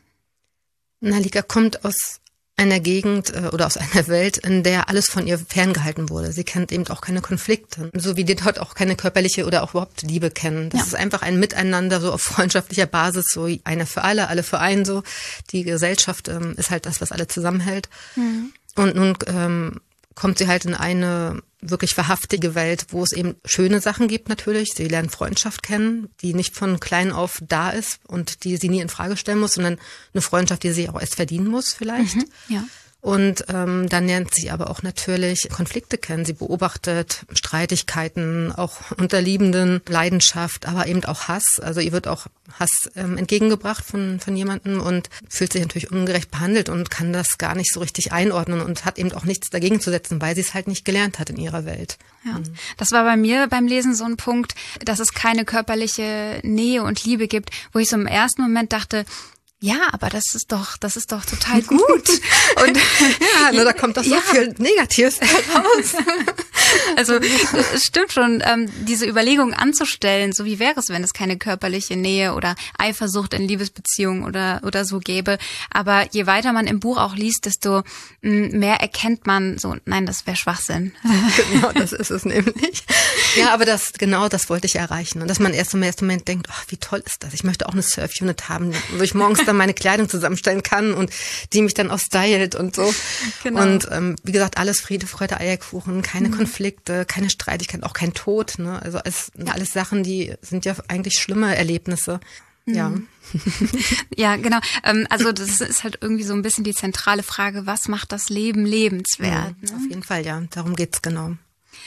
Na, Lika kommt aus einer Gegend äh, oder aus einer Welt, in der alles von ihr ferngehalten wurde. Sie kennt eben auch keine Konflikte, so wie die dort auch keine körperliche oder auch überhaupt Liebe kennen. Das ja. ist einfach ein Miteinander, so auf freundschaftlicher Basis, so einer für alle, alle für einen, so. Die Gesellschaft ähm, ist halt das, was alle zusammenhält. Mhm. Und nun ähm, kommt sie halt in eine wirklich wahrhaftige Welt, wo es eben schöne Sachen gibt natürlich. Sie lernt Freundschaft kennen, die nicht von klein auf da ist und die sie nie in Frage stellen muss, sondern eine Freundschaft, die sie auch erst verdienen muss vielleicht. Mhm, ja. Und ähm, dann lernt sie aber auch natürlich Konflikte kennen. Sie beobachtet Streitigkeiten, auch unter Liebenden, Leidenschaft, aber eben auch Hass. Also ihr wird auch Hass ähm, entgegengebracht von von jemandem und fühlt sich natürlich ungerecht behandelt und kann das gar nicht so richtig einordnen und hat eben auch nichts dagegen zu setzen, weil sie es halt nicht gelernt hat in ihrer Welt. Ja, das war bei mir beim Lesen so ein Punkt, dass es keine körperliche Nähe und Liebe gibt, wo ich so im ersten Moment dachte, ja, aber das ist doch, das ist doch total gut. Und ja, nur da kommt doch so ja. viel Negatives raus. Also es stimmt schon, ähm, diese Überlegung anzustellen, so wie wäre es, wenn es keine körperliche Nähe oder Eifersucht in Liebesbeziehungen oder oder so gäbe. Aber je weiter man im Buch auch liest, desto mh, mehr erkennt man so, nein, das wäre Schwachsinn. Genau, das ist es nämlich. Ja, aber das genau das wollte ich erreichen. Und dass man erst im ersten Moment denkt, ach, wie toll ist das? Ich möchte auch eine Surf-Unit haben, wo ich morgens dann meine Kleidung zusammenstellen kann und die mich dann auch stylt und so. Genau. Und ähm, wie gesagt, alles Friede, Freude, Eierkuchen, keine mhm. Konflikte, keine Streitigkeiten, auch kein Tod. Ne? Also alles, ja. alles Sachen, die sind ja eigentlich schlimme Erlebnisse. Mhm. Ja. Ja, genau. Ähm, also das ist halt irgendwie so ein bisschen die zentrale Frage, was macht das Leben lebenswert? Mhm, ne? Auf jeden Fall, ja. Darum geht's genau.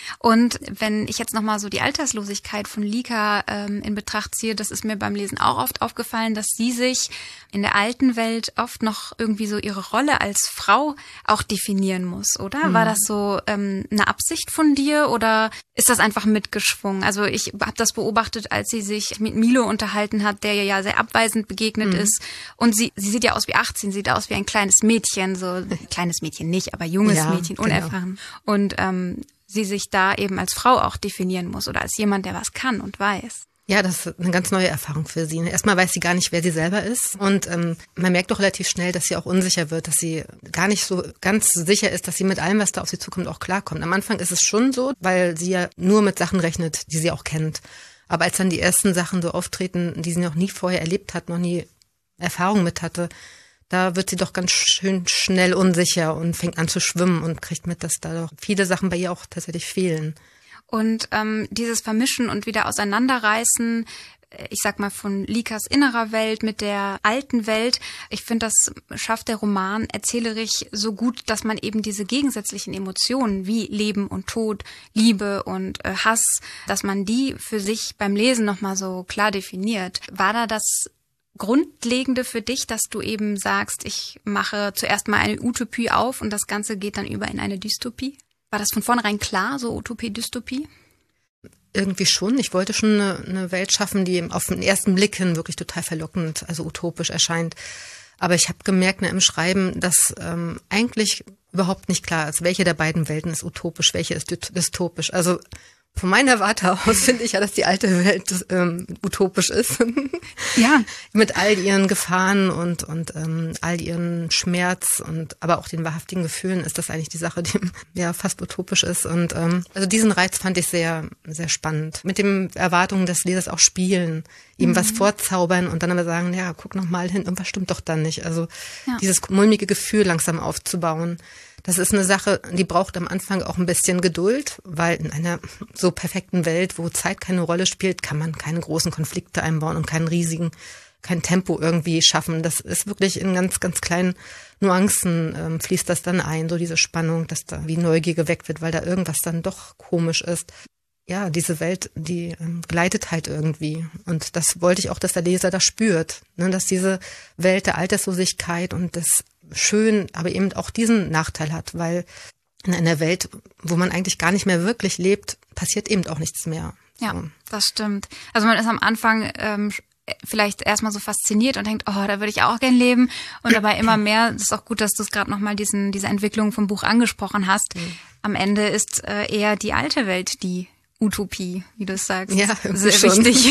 Und wenn ich jetzt nochmal so die Alterslosigkeit von Lika ähm, in Betracht ziehe, das ist mir beim Lesen auch oft aufgefallen, dass sie sich in der alten Welt oft noch irgendwie so ihre Rolle als Frau auch definieren muss, oder? Mhm. War das so ähm, eine Absicht von dir oder ist das einfach mitgeschwungen? Also ich habe das beobachtet, als sie sich mit Milo unterhalten hat, der ihr ja sehr abweisend begegnet mhm. ist. Und sie sie sieht ja aus wie achtzehn, sieht aus wie ein kleines Mädchen, so kleines Mädchen nicht, aber junges ja, Mädchen, unerfahren. Genau. Und ähm, sie sich da eben als Frau auch definieren muss oder als jemand, der was kann und weiß. Ja, das ist eine ganz neue Erfahrung für sie. Erstmal weiß sie gar nicht, wer sie selber ist. Und ähm, man merkt doch relativ schnell, dass sie auch unsicher wird, dass sie gar nicht so ganz sicher ist, dass sie mit allem, was da auf sie zukommt, auch klarkommt. Am Anfang ist es schon so, weil sie ja nur mit Sachen rechnet, die sie auch kennt. Aber als dann die ersten Sachen so auftreten, die sie noch nie vorher erlebt hat, noch nie Erfahrung mit hatte, da wird sie doch ganz schön schnell unsicher und fängt an zu schwimmen und kriegt mit, dass da doch viele Sachen bei ihr auch tatsächlich fehlen. Und ähm, dieses Vermischen und wieder auseinanderreißen, ich sag mal von Likas innerer Welt mit der alten Welt, ich finde, das schafft der Roman erzählerisch so gut, dass man eben diese gegensätzlichen Emotionen wie Leben und Tod, Liebe und äh, Hass, dass man die für sich beim Lesen nochmal so klar definiert. War da das Grundlegende für dich, dass du eben sagst, ich mache zuerst mal eine Utopie auf und das Ganze geht dann über in eine Dystopie? War das von vornherein klar, so Utopie, Dystopie? Irgendwie schon. Ich wollte schon eine, eine Welt schaffen, die auf den ersten Blick hin wirklich total verlockend, also utopisch erscheint. Aber ich habe gemerkt ne, im Schreiben, dass ähm, eigentlich überhaupt nicht klar ist, welche der beiden Welten ist utopisch, welche ist dystopisch. Also von meiner Warte aus finde ich ja, dass die alte Welt ähm, utopisch ist. Ja. Mit all ihren Gefahren und und ähm, all ihren Schmerz und aber auch den wahrhaftigen Gefühlen ist das eigentlich die Sache, die ja fast utopisch ist. Und ähm, also diesen Reiz fand ich sehr sehr spannend. Mit den Erwartungen des Lesers auch spielen, ihm mhm. was vorzaubern und dann aber sagen, ja, guck noch mal hin, irgendwas stimmt doch dann nicht. Also ja. dieses mulmige Gefühl langsam aufzubauen. Das ist eine Sache, die braucht am Anfang auch ein bisschen Geduld, weil in einer so perfekten Welt, wo Zeit keine Rolle spielt, kann man keine großen Konflikte einbauen und keinen riesigen, kein Tempo irgendwie schaffen. Das ist wirklich in ganz, ganz kleinen Nuancen ähm, fließt das dann ein, so diese Spannung, dass da wie Neugier geweckt wird, weil da irgendwas dann doch komisch ist. Ja, diese Welt, die ähm, gleitet halt irgendwie. Und das wollte ich auch, dass der Leser das spürt, ne? Dass diese Welt der Alterslosigkeit und des Schön, aber eben auch diesen Nachteil hat, weil in einer Welt, wo man eigentlich gar nicht mehr wirklich lebt, passiert eben auch nichts mehr. Ja, so. Das stimmt. Also man ist am Anfang ähm, vielleicht erstmal so fasziniert und denkt, oh, da würde ich auch gern leben. Und dabei immer mehr, das ist auch gut, dass du es gerade nochmal diesen diese Entwicklung vom Buch angesprochen hast. Mhm. Am Ende ist äh, eher die alte Welt die Utopie, wie du es sagst. Ja, sehr schon. Wichtig.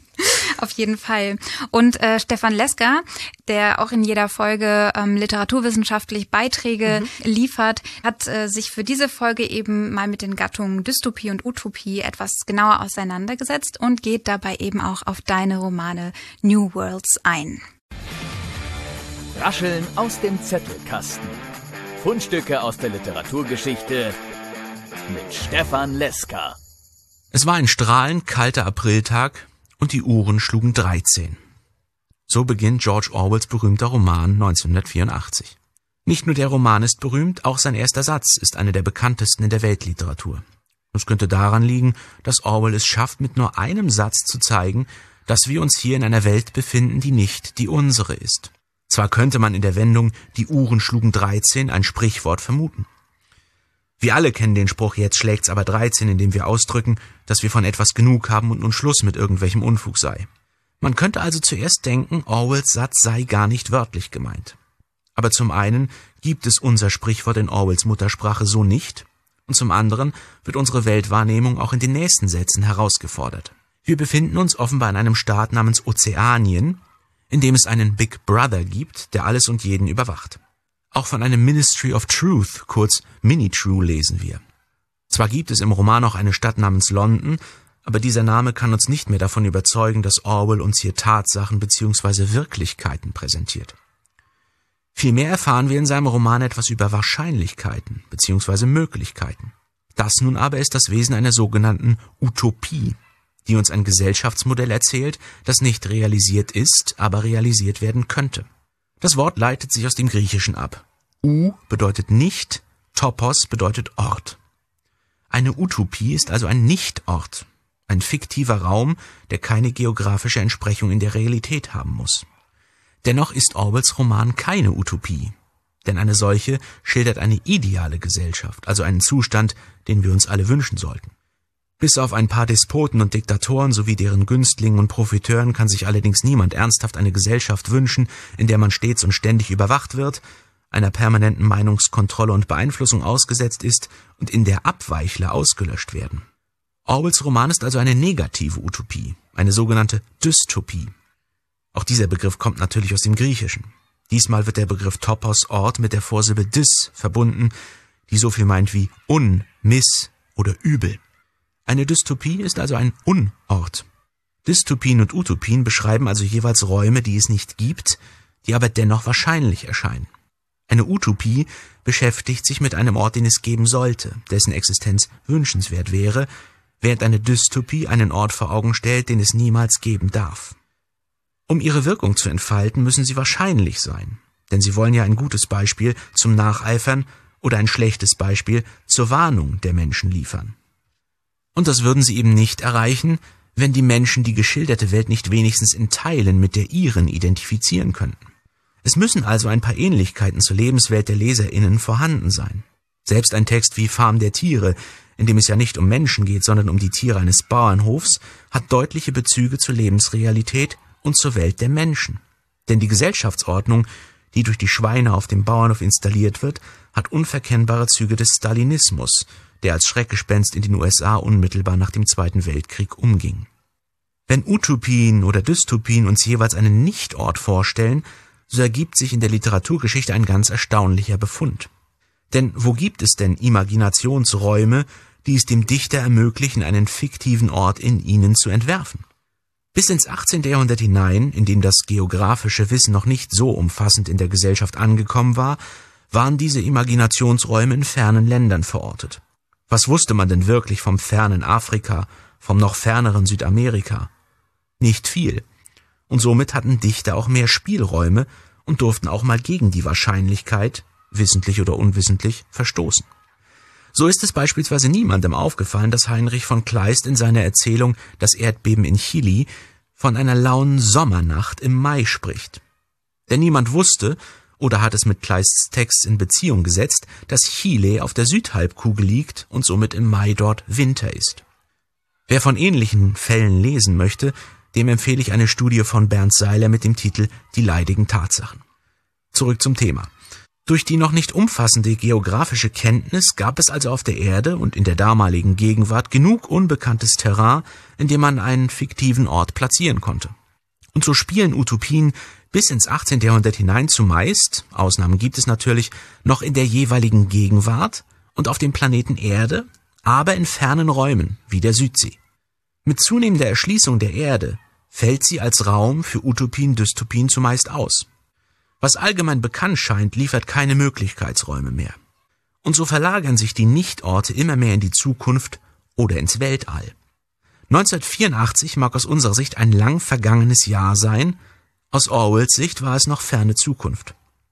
Auf jeden Fall. Und äh, Stefan Leska, der auch in jeder Folge ähm, literaturwissenschaftlich Beiträge mhm. liefert, hat äh, sich für diese Folge eben mal mit den Gattungen Dystopie und Utopie etwas genauer auseinandergesetzt und geht dabei eben auch auf deine Romane New Worlds ein. Rascheln aus dem Zettelkasten. Fundstücke aus der Literaturgeschichte mit Stefan Leska. Es war ein strahlend kalter Apriltag und die Uhren schlugen dreizehn. So beginnt George Orwells berühmter Roman neunzehnhundertvierundachtzig. Nicht nur der Roman ist berühmt, auch sein erster Satz ist einer der bekanntesten in der Weltliteratur. Es könnte daran liegen, dass Orwell es schafft, mit nur einem Satz zu zeigen, dass wir uns hier in einer Welt befinden, die nicht die unsere ist. Zwar könnte man in der Wendung »Die Uhren schlugen dreizehn« ein Sprichwort vermuten. Wir alle kennen den Spruch »Jetzt schlägt's aber dreizehn«, in dem wir ausdrücken, dass wir von etwas genug haben und nun Schluss mit irgendwelchem Unfug sei. Man könnte also zuerst denken, Orwells Satz sei gar nicht wörtlich gemeint. Aber zum einen gibt es unser Sprichwort in Orwells Muttersprache so nicht, und zum anderen wird unsere Weltwahrnehmung auch in den nächsten Sätzen herausgefordert. Wir befinden uns offenbar in einem Staat namens Ozeanien, in dem es einen Big Brother gibt, der alles und jeden überwacht. Auch von einem Ministry of Truth, kurz Mini-True, lesen wir. Zwar gibt es im Roman auch eine Stadt namens London, aber dieser Name kann uns nicht mehr davon überzeugen, dass Orwell uns hier Tatsachen bzw. Wirklichkeiten präsentiert. Vielmehr erfahren wir in seinem Roman etwas über Wahrscheinlichkeiten bzw. Möglichkeiten. Das nun aber ist das Wesen einer sogenannten Utopie, die uns ein Gesellschaftsmodell erzählt, das nicht realisiert ist, aber realisiert werden könnte. Das Wort leitet sich aus dem Griechischen ab. U bedeutet nicht, Topos bedeutet Ort. Eine Utopie ist also ein Nichtort, ein fiktiver Raum, der keine geografische Entsprechung in der Realität haben muss. Dennoch ist Orwells Roman keine Utopie, denn eine solche schildert eine ideale Gesellschaft, also einen Zustand, den wir uns alle wünschen sollten. Bis auf ein paar Despoten und Diktatoren sowie deren Günstlingen und Profiteuren kann sich allerdings niemand ernsthaft eine Gesellschaft wünschen, in der man stets und ständig überwacht wird, einer permanenten Meinungskontrolle und Beeinflussung ausgesetzt ist und in der Abweichler ausgelöscht werden. Orwells Roman ist also eine negative Utopie, eine sogenannte Dystopie. Auch dieser Begriff kommt natürlich aus dem Griechischen. Diesmal wird der Begriff Topos Ort mit der Vorsilbe dys verbunden, die so viel meint wie un, miss oder übel. Eine Dystopie ist also ein Unort. Dystopien und Utopien beschreiben also jeweils Räume, die es nicht gibt, die aber dennoch wahrscheinlich erscheinen. Eine Utopie beschäftigt sich mit einem Ort, den es geben sollte, dessen Existenz wünschenswert wäre, während eine Dystopie einen Ort vor Augen stellt, den es niemals geben darf. Um ihre Wirkung zu entfalten, müssen sie wahrscheinlich sein, denn sie wollen ja ein gutes Beispiel zum Nacheifern oder ein schlechtes Beispiel zur Warnung der Menschen liefern. Und das würden sie eben nicht erreichen, wenn die Menschen die geschilderte Welt nicht wenigstens in Teilen mit der ihren identifizieren könnten. Es müssen also ein paar Ähnlichkeiten zur Lebenswelt der LeserInnen vorhanden sein. Selbst ein Text wie Farm der Tiere, in dem es ja nicht um Menschen geht, sondern um die Tiere eines Bauernhofs, hat deutliche Bezüge zur Lebensrealität und zur Welt der Menschen. Denn die Gesellschaftsordnung, die durch die Schweine auf dem Bauernhof installiert wird, hat unverkennbare Züge des Stalinismus, der als Schreckgespenst in den U S A unmittelbar nach dem Zweiten Weltkrieg umging. Wenn Utopien oder Dystopien uns jeweils einen Nichtort vorstellen, so ergibt sich in der Literaturgeschichte ein ganz erstaunlicher Befund. Denn wo gibt es denn Imaginationsräume, die es dem Dichter ermöglichen, einen fiktiven Ort in ihnen zu entwerfen? Bis ins achtzehnte Jahrhundert hinein, in dem das geografische Wissen noch nicht so umfassend in der Gesellschaft angekommen war, waren diese Imaginationsräume in fernen Ländern verortet. Was wusste man denn wirklich vom fernen Afrika, vom noch ferneren Südamerika? Nicht viel. Und somit hatten Dichter auch mehr Spielräume und durften auch mal gegen die Wahrscheinlichkeit, wissentlich oder unwissentlich, verstoßen. So ist es beispielsweise niemandem aufgefallen, dass Heinrich von Kleist in seiner Erzählung »Das Erdbeben in Chile« von einer lauen Sommernacht im Mai spricht. Denn niemand wusste oder hat es mit Kleists Text in Beziehung gesetzt, dass Chile auf der Südhalbkugel liegt und somit im Mai dort Winter ist. Wer von ähnlichen Fällen lesen möchte, dem empfehle ich eine Studie von Bernd Seiler mit dem Titel »Die leidigen Tatsachen«. Zurück zum Thema. Durch die noch nicht umfassende geografische Kenntnis gab es also auf der Erde und in der damaligen Gegenwart genug unbekanntes Terrain, in dem man einen fiktiven Ort platzieren konnte. Und so spielen Utopien bis ins achtzehnte Jahrhundert hinein zumeist, Ausnahmen gibt es natürlich, noch in der jeweiligen Gegenwart und auf dem Planeten Erde, aber in fernen Räumen wie der Südsee. Mit zunehmender Erschließung der Erde fällt sie als Raum für Utopien, Dystopien zumeist aus. Was allgemein bekannt scheint, liefert keine Möglichkeitsräume mehr. Und so verlagern sich die Nichtorte immer mehr in die Zukunft oder ins Weltall. neunzehnhundertvierundachtzig mag aus unserer Sicht ein lang vergangenes Jahr sein, aus Orwells Sicht war es noch ferne Zukunft.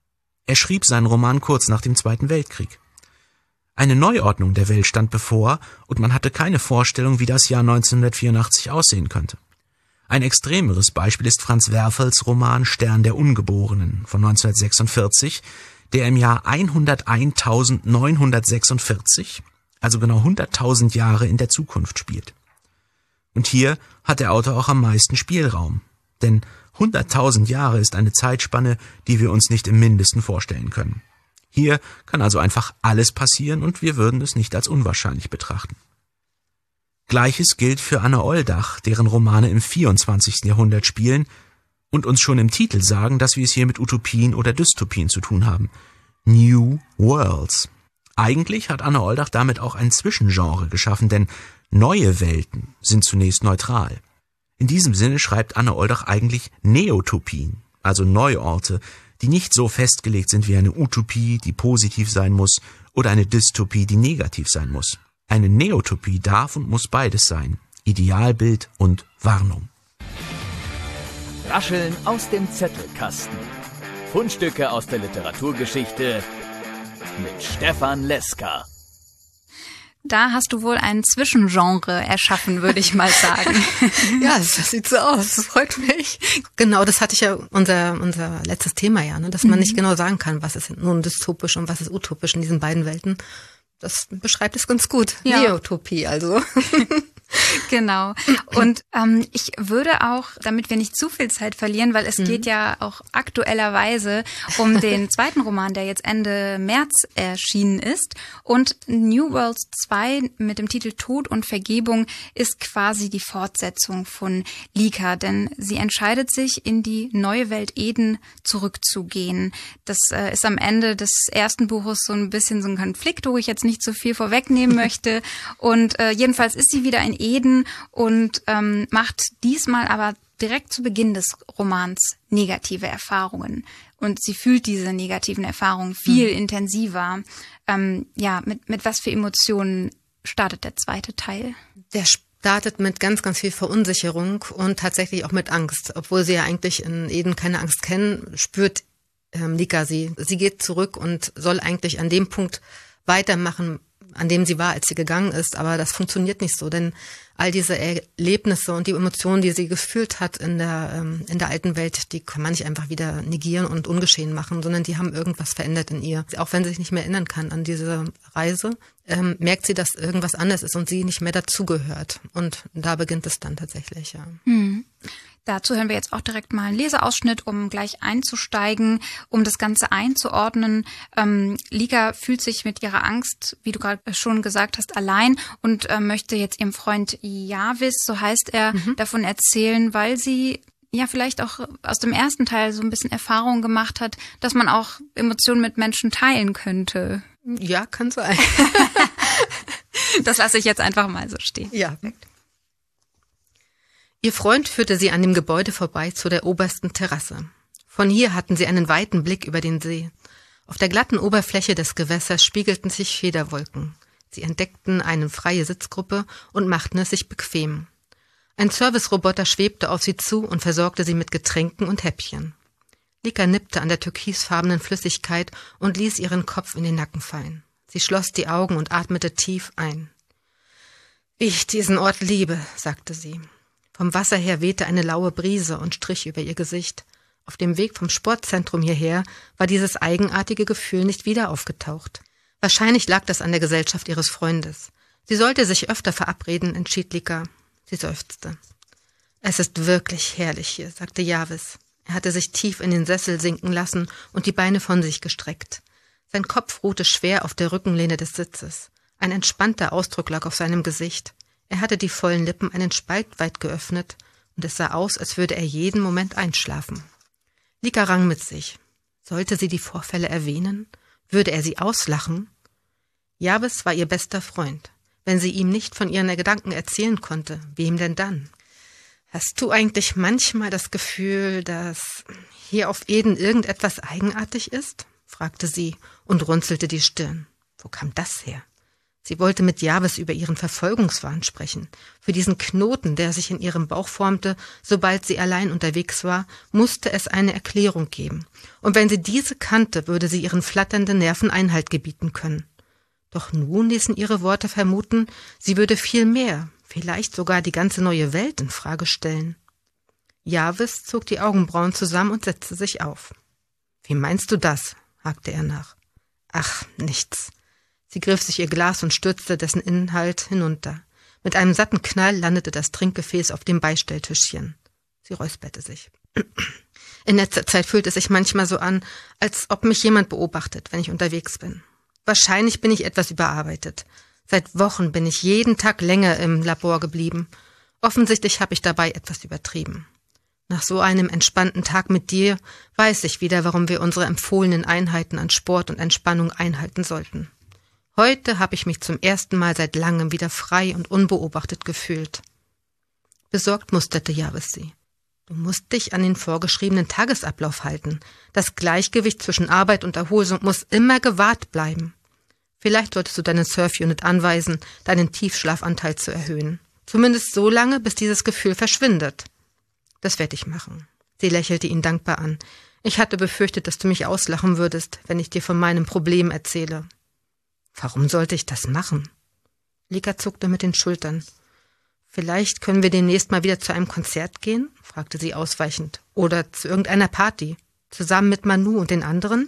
Er schrieb seinen Roman kurz nach dem Zweiten Weltkrieg. Eine Neuordnung der Welt stand bevor und man hatte keine Vorstellung, wie das Jahr neunzehnhundertvierundachtzig aussehen könnte. Ein extremeres Beispiel ist Franz Werfels Roman Stern der Ungeborenen von neunzehnhundertsechsundvierzig, der im Jahr hunderteins neunhundertsechsundvierzig, also genau hunderttausend Jahre in der Zukunft spielt. Und hier hat der Autor auch am meisten Spielraum, denn hunderttausend Jahre ist eine Zeitspanne, die wir uns nicht im Mindesten vorstellen können. Hier kann also einfach alles passieren und wir würden es nicht als unwahrscheinlich betrachten. Gleiches gilt für Anne Oldach, deren Romane im vierundzwanzigsten Jahrhundert spielen und uns schon im Titel sagen, dass wir es hier mit Utopien oder Dystopien zu tun haben. New Worlds. Eigentlich hat Anne Oldach damit auch ein Zwischengenre geschaffen, denn neue Welten sind zunächst neutral. In diesem Sinne schreibt Anne Oldach eigentlich Neotopien, also Neuorte, die nicht so festgelegt sind wie eine Utopie, die positiv sein muss, oder eine Dystopie, die negativ sein muss. Eine Neotopie darf und muss beides sein, Idealbild und Warnung. Rascheln aus dem Zettelkasten. Fundstücke aus der Literaturgeschichte mit Stefan Leska. Da hast du wohl ein Zwischengenre erschaffen, würde ich mal sagen. Ja, das, das sieht so aus. Das freut mich. Genau, das hatte ich ja unser unser letztes Thema ja, ne, dass man mhm. nicht genau sagen kann, was ist nun dystopisch und was ist utopisch in diesen beiden Welten. Das beschreibt es ganz gut. Ja. Neotopie also. Genau. Und ähm, ich würde auch, damit wir nicht zu viel Zeit verlieren, weil es mhm. geht ja auch aktuellerweise um den zweiten Roman, der jetzt Ende März erschienen ist. Und New Worlds zwei mit dem Titel Tod und Vergebung ist quasi die Fortsetzung von Lika, denn sie entscheidet sich, in die neue Welt Eden zurückzugehen. Das äh, ist am Ende des ersten Buches so ein bisschen so ein Konflikt, wo ich jetzt nicht so viel vorwegnehmen möchte. Und äh, jedenfalls ist sie wieder in Eden und ähm, macht diesmal aber direkt zu Beginn des Romans negative Erfahrungen. Und sie fühlt diese negativen Erfahrungen viel mhm. intensiver. Ähm, ja, mit, mit was für Emotionen startet der zweite Teil? Der startet mit ganz, ganz viel Verunsicherung und tatsächlich auch mit Angst. Obwohl sie ja eigentlich in Eden keine Angst kennen, spürt ähm, Lika sie. Sie geht zurück und soll eigentlich an dem Punkt weitermachen, an dem sie war, als sie gegangen ist, aber das funktioniert nicht so, denn all diese Erlebnisse und die Emotionen, die sie gefühlt hat in der ähm, in der alten Welt, die kann man nicht einfach wieder negieren und ungeschehen machen, sondern die haben irgendwas verändert in ihr. Auch wenn sie sich nicht mehr erinnern kann an diese Reise, ähm, merkt sie, dass irgendwas anders ist und sie nicht mehr dazugehört. Und da beginnt es dann tatsächlich, ja. Hm. Dazu hören wir jetzt auch direkt mal einen Leseausschnitt, um gleich einzusteigen, um das Ganze einzuordnen. Ähm, Lika fühlt sich mit ihrer Angst, wie du gerade schon gesagt hast, allein und äh, möchte jetzt ihrem Freund Jarvis, so heißt er, mhm. davon erzählen, weil sie ja vielleicht auch aus dem ersten Teil so ein bisschen Erfahrung gemacht hat, dass man auch Emotionen mit Menschen teilen könnte. Ja, kann sein. Das lasse ich jetzt einfach mal so stehen. Ja. Ihr Freund führte sie an dem Gebäude vorbei zu der obersten Terrasse. Von hier hatten sie einen weiten Blick über den See. Auf der glatten Oberfläche des Gewässers spiegelten sich Federwolken. Sie entdeckten eine freie Sitzgruppe und machten es sich bequem. Ein Serviceroboter schwebte auf sie zu und versorgte sie mit Getränken und Häppchen. Lika nippte an der türkisfarbenen Flüssigkeit und ließ ihren Kopf in den Nacken fallen. Sie schloss die Augen und atmete tief ein. »Wie ich diesen Ort liebe«, sagte sie. Vom Wasser her wehte eine laue Brise und strich über ihr Gesicht. Auf dem Weg vom Sportzentrum hierher war dieses eigenartige Gefühl nicht wieder aufgetaucht. Wahrscheinlich lag das an der Gesellschaft ihres Freundes. Sie sollte sich öfter verabreden, entschied Lika. Sie seufzte. »Es ist wirklich herrlich hier«, sagte Jarvis. Er hatte sich tief in den Sessel sinken lassen und die Beine von sich gestreckt. Sein Kopf ruhte schwer auf der Rückenlehne des Sitzes. Ein entspannter Ausdruck lag auf seinem Gesicht. Er hatte die vollen Lippen einen Spalt weit geöffnet und es sah aus, als würde er jeden Moment einschlafen. Lika rang mit sich. Sollte sie die Vorfälle erwähnen? Würde er sie auslachen? Jarvis war ihr bester Freund. Wenn sie ihm nicht von ihren Gedanken erzählen konnte, wem denn dann? Hast du eigentlich manchmal das Gefühl, dass hier auf Eden irgendetwas eigenartig ist? Fragte sie und runzelte die Stirn. Wo kam das her? Sie wollte mit Jarvis über ihren Verfolgungswahn sprechen. Für diesen Knoten, der sich in ihrem Bauch formte, sobald sie allein unterwegs war, musste es eine Erklärung geben. Und wenn sie diese kannte, würde sie ihren flatternden Nerven Einhalt gebieten können. Doch nun ließen ihre Worte vermuten, sie würde viel mehr, vielleicht sogar die ganze neue Welt in Frage stellen. Jarvis zog die Augenbrauen zusammen und setzte sich auf. »Wie meinst du das?« hakte er nach. »Ach, nichts.« Sie griff sich ihr Glas und stürzte dessen Inhalt hinunter. Mit einem satten Knall landete das Trinkgefäß auf dem Beistelltischchen. Sie räusperte sich. In letzter Zeit fühlt es sich manchmal so an, als ob mich jemand beobachtet, wenn ich unterwegs bin. Wahrscheinlich bin ich etwas überarbeitet. Seit Wochen bin ich jeden Tag länger im Labor geblieben. Offensichtlich habe ich dabei etwas übertrieben. Nach so einem entspannten Tag mit dir weiß ich wieder, warum wir unsere empfohlenen Einheiten an Sport und Entspannung einhalten sollten. Heute habe ich mich zum ersten Mal seit langem wieder frei und unbeobachtet gefühlt. Besorgt musterte Jarvis sie. Du musst dich an den vorgeschriebenen Tagesablauf halten. Das Gleichgewicht zwischen Arbeit und Erholung muss immer gewahrt bleiben. Vielleicht solltest du deine Surf-Unit anweisen, deinen Tiefschlafanteil zu erhöhen. Zumindest so lange, bis dieses Gefühl verschwindet. Das werde ich machen. Sie lächelte ihn dankbar an. Ich hatte befürchtet, dass du mich auslachen würdest, wenn ich dir von meinem Problem erzähle. Warum sollte ich das machen? Lika zuckte mit den Schultern. Vielleicht können wir demnächst mal wieder zu einem Konzert gehen? Fragte sie ausweichend. Oder zu irgendeiner Party? Zusammen mit Manu und den anderen?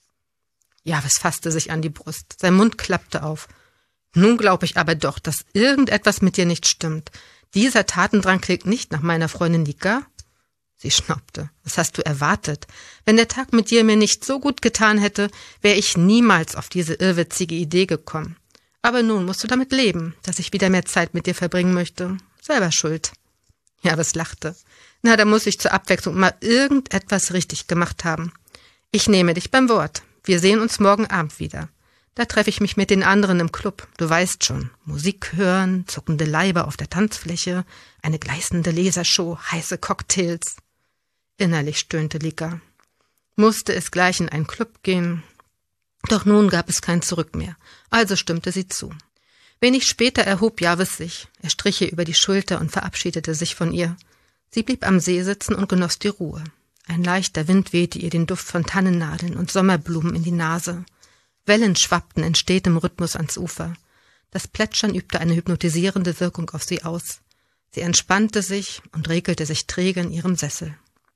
Jarvis fasste sich an die Brust. Sein Mund klappte auf. Nun glaube ich aber doch, dass irgendetwas mit dir nicht stimmt. Dieser Tatendrang klingt nicht nach meiner Freundin Lika. Sie schnaubte. Was hast du erwartet? Wenn der Tag mit dir mir nicht so gut getan hätte, wäre ich niemals auf diese irrwitzige Idee gekommen. Aber nun musst du damit leben, dass ich wieder mehr Zeit mit dir verbringen möchte. Selber schuld. Jarvis lachte. Na, da muss ich zur Abwechslung mal irgendetwas richtig gemacht haben. Ich nehme dich beim Wort. Wir sehen uns morgen Abend wieder. Da treffe ich mich mit den anderen im Club. Du weißt schon, Musik hören, zuckende Leiber auf der Tanzfläche, eine gleißende Lasershow, heiße Cocktails. Innerlich stöhnte Lika. Musste es gleich in einen Club gehen? Doch nun gab es kein Zurück mehr, also stimmte sie zu. Wenig später erhob Jarvis sich. Er strich ihr über die Schulter und verabschiedete sich von ihr. Sie blieb am See sitzen und genoss die Ruhe. Ein leichter Wind wehte ihr den Duft von Tannennadeln und Sommerblumen in die Nase. Wellen schwappten in stetem Rhythmus ans Ufer. Das Plätschern übte eine hypnotisierende Wirkung auf sie aus. Sie entspannte sich und regelte sich träge in ihrem Sessel.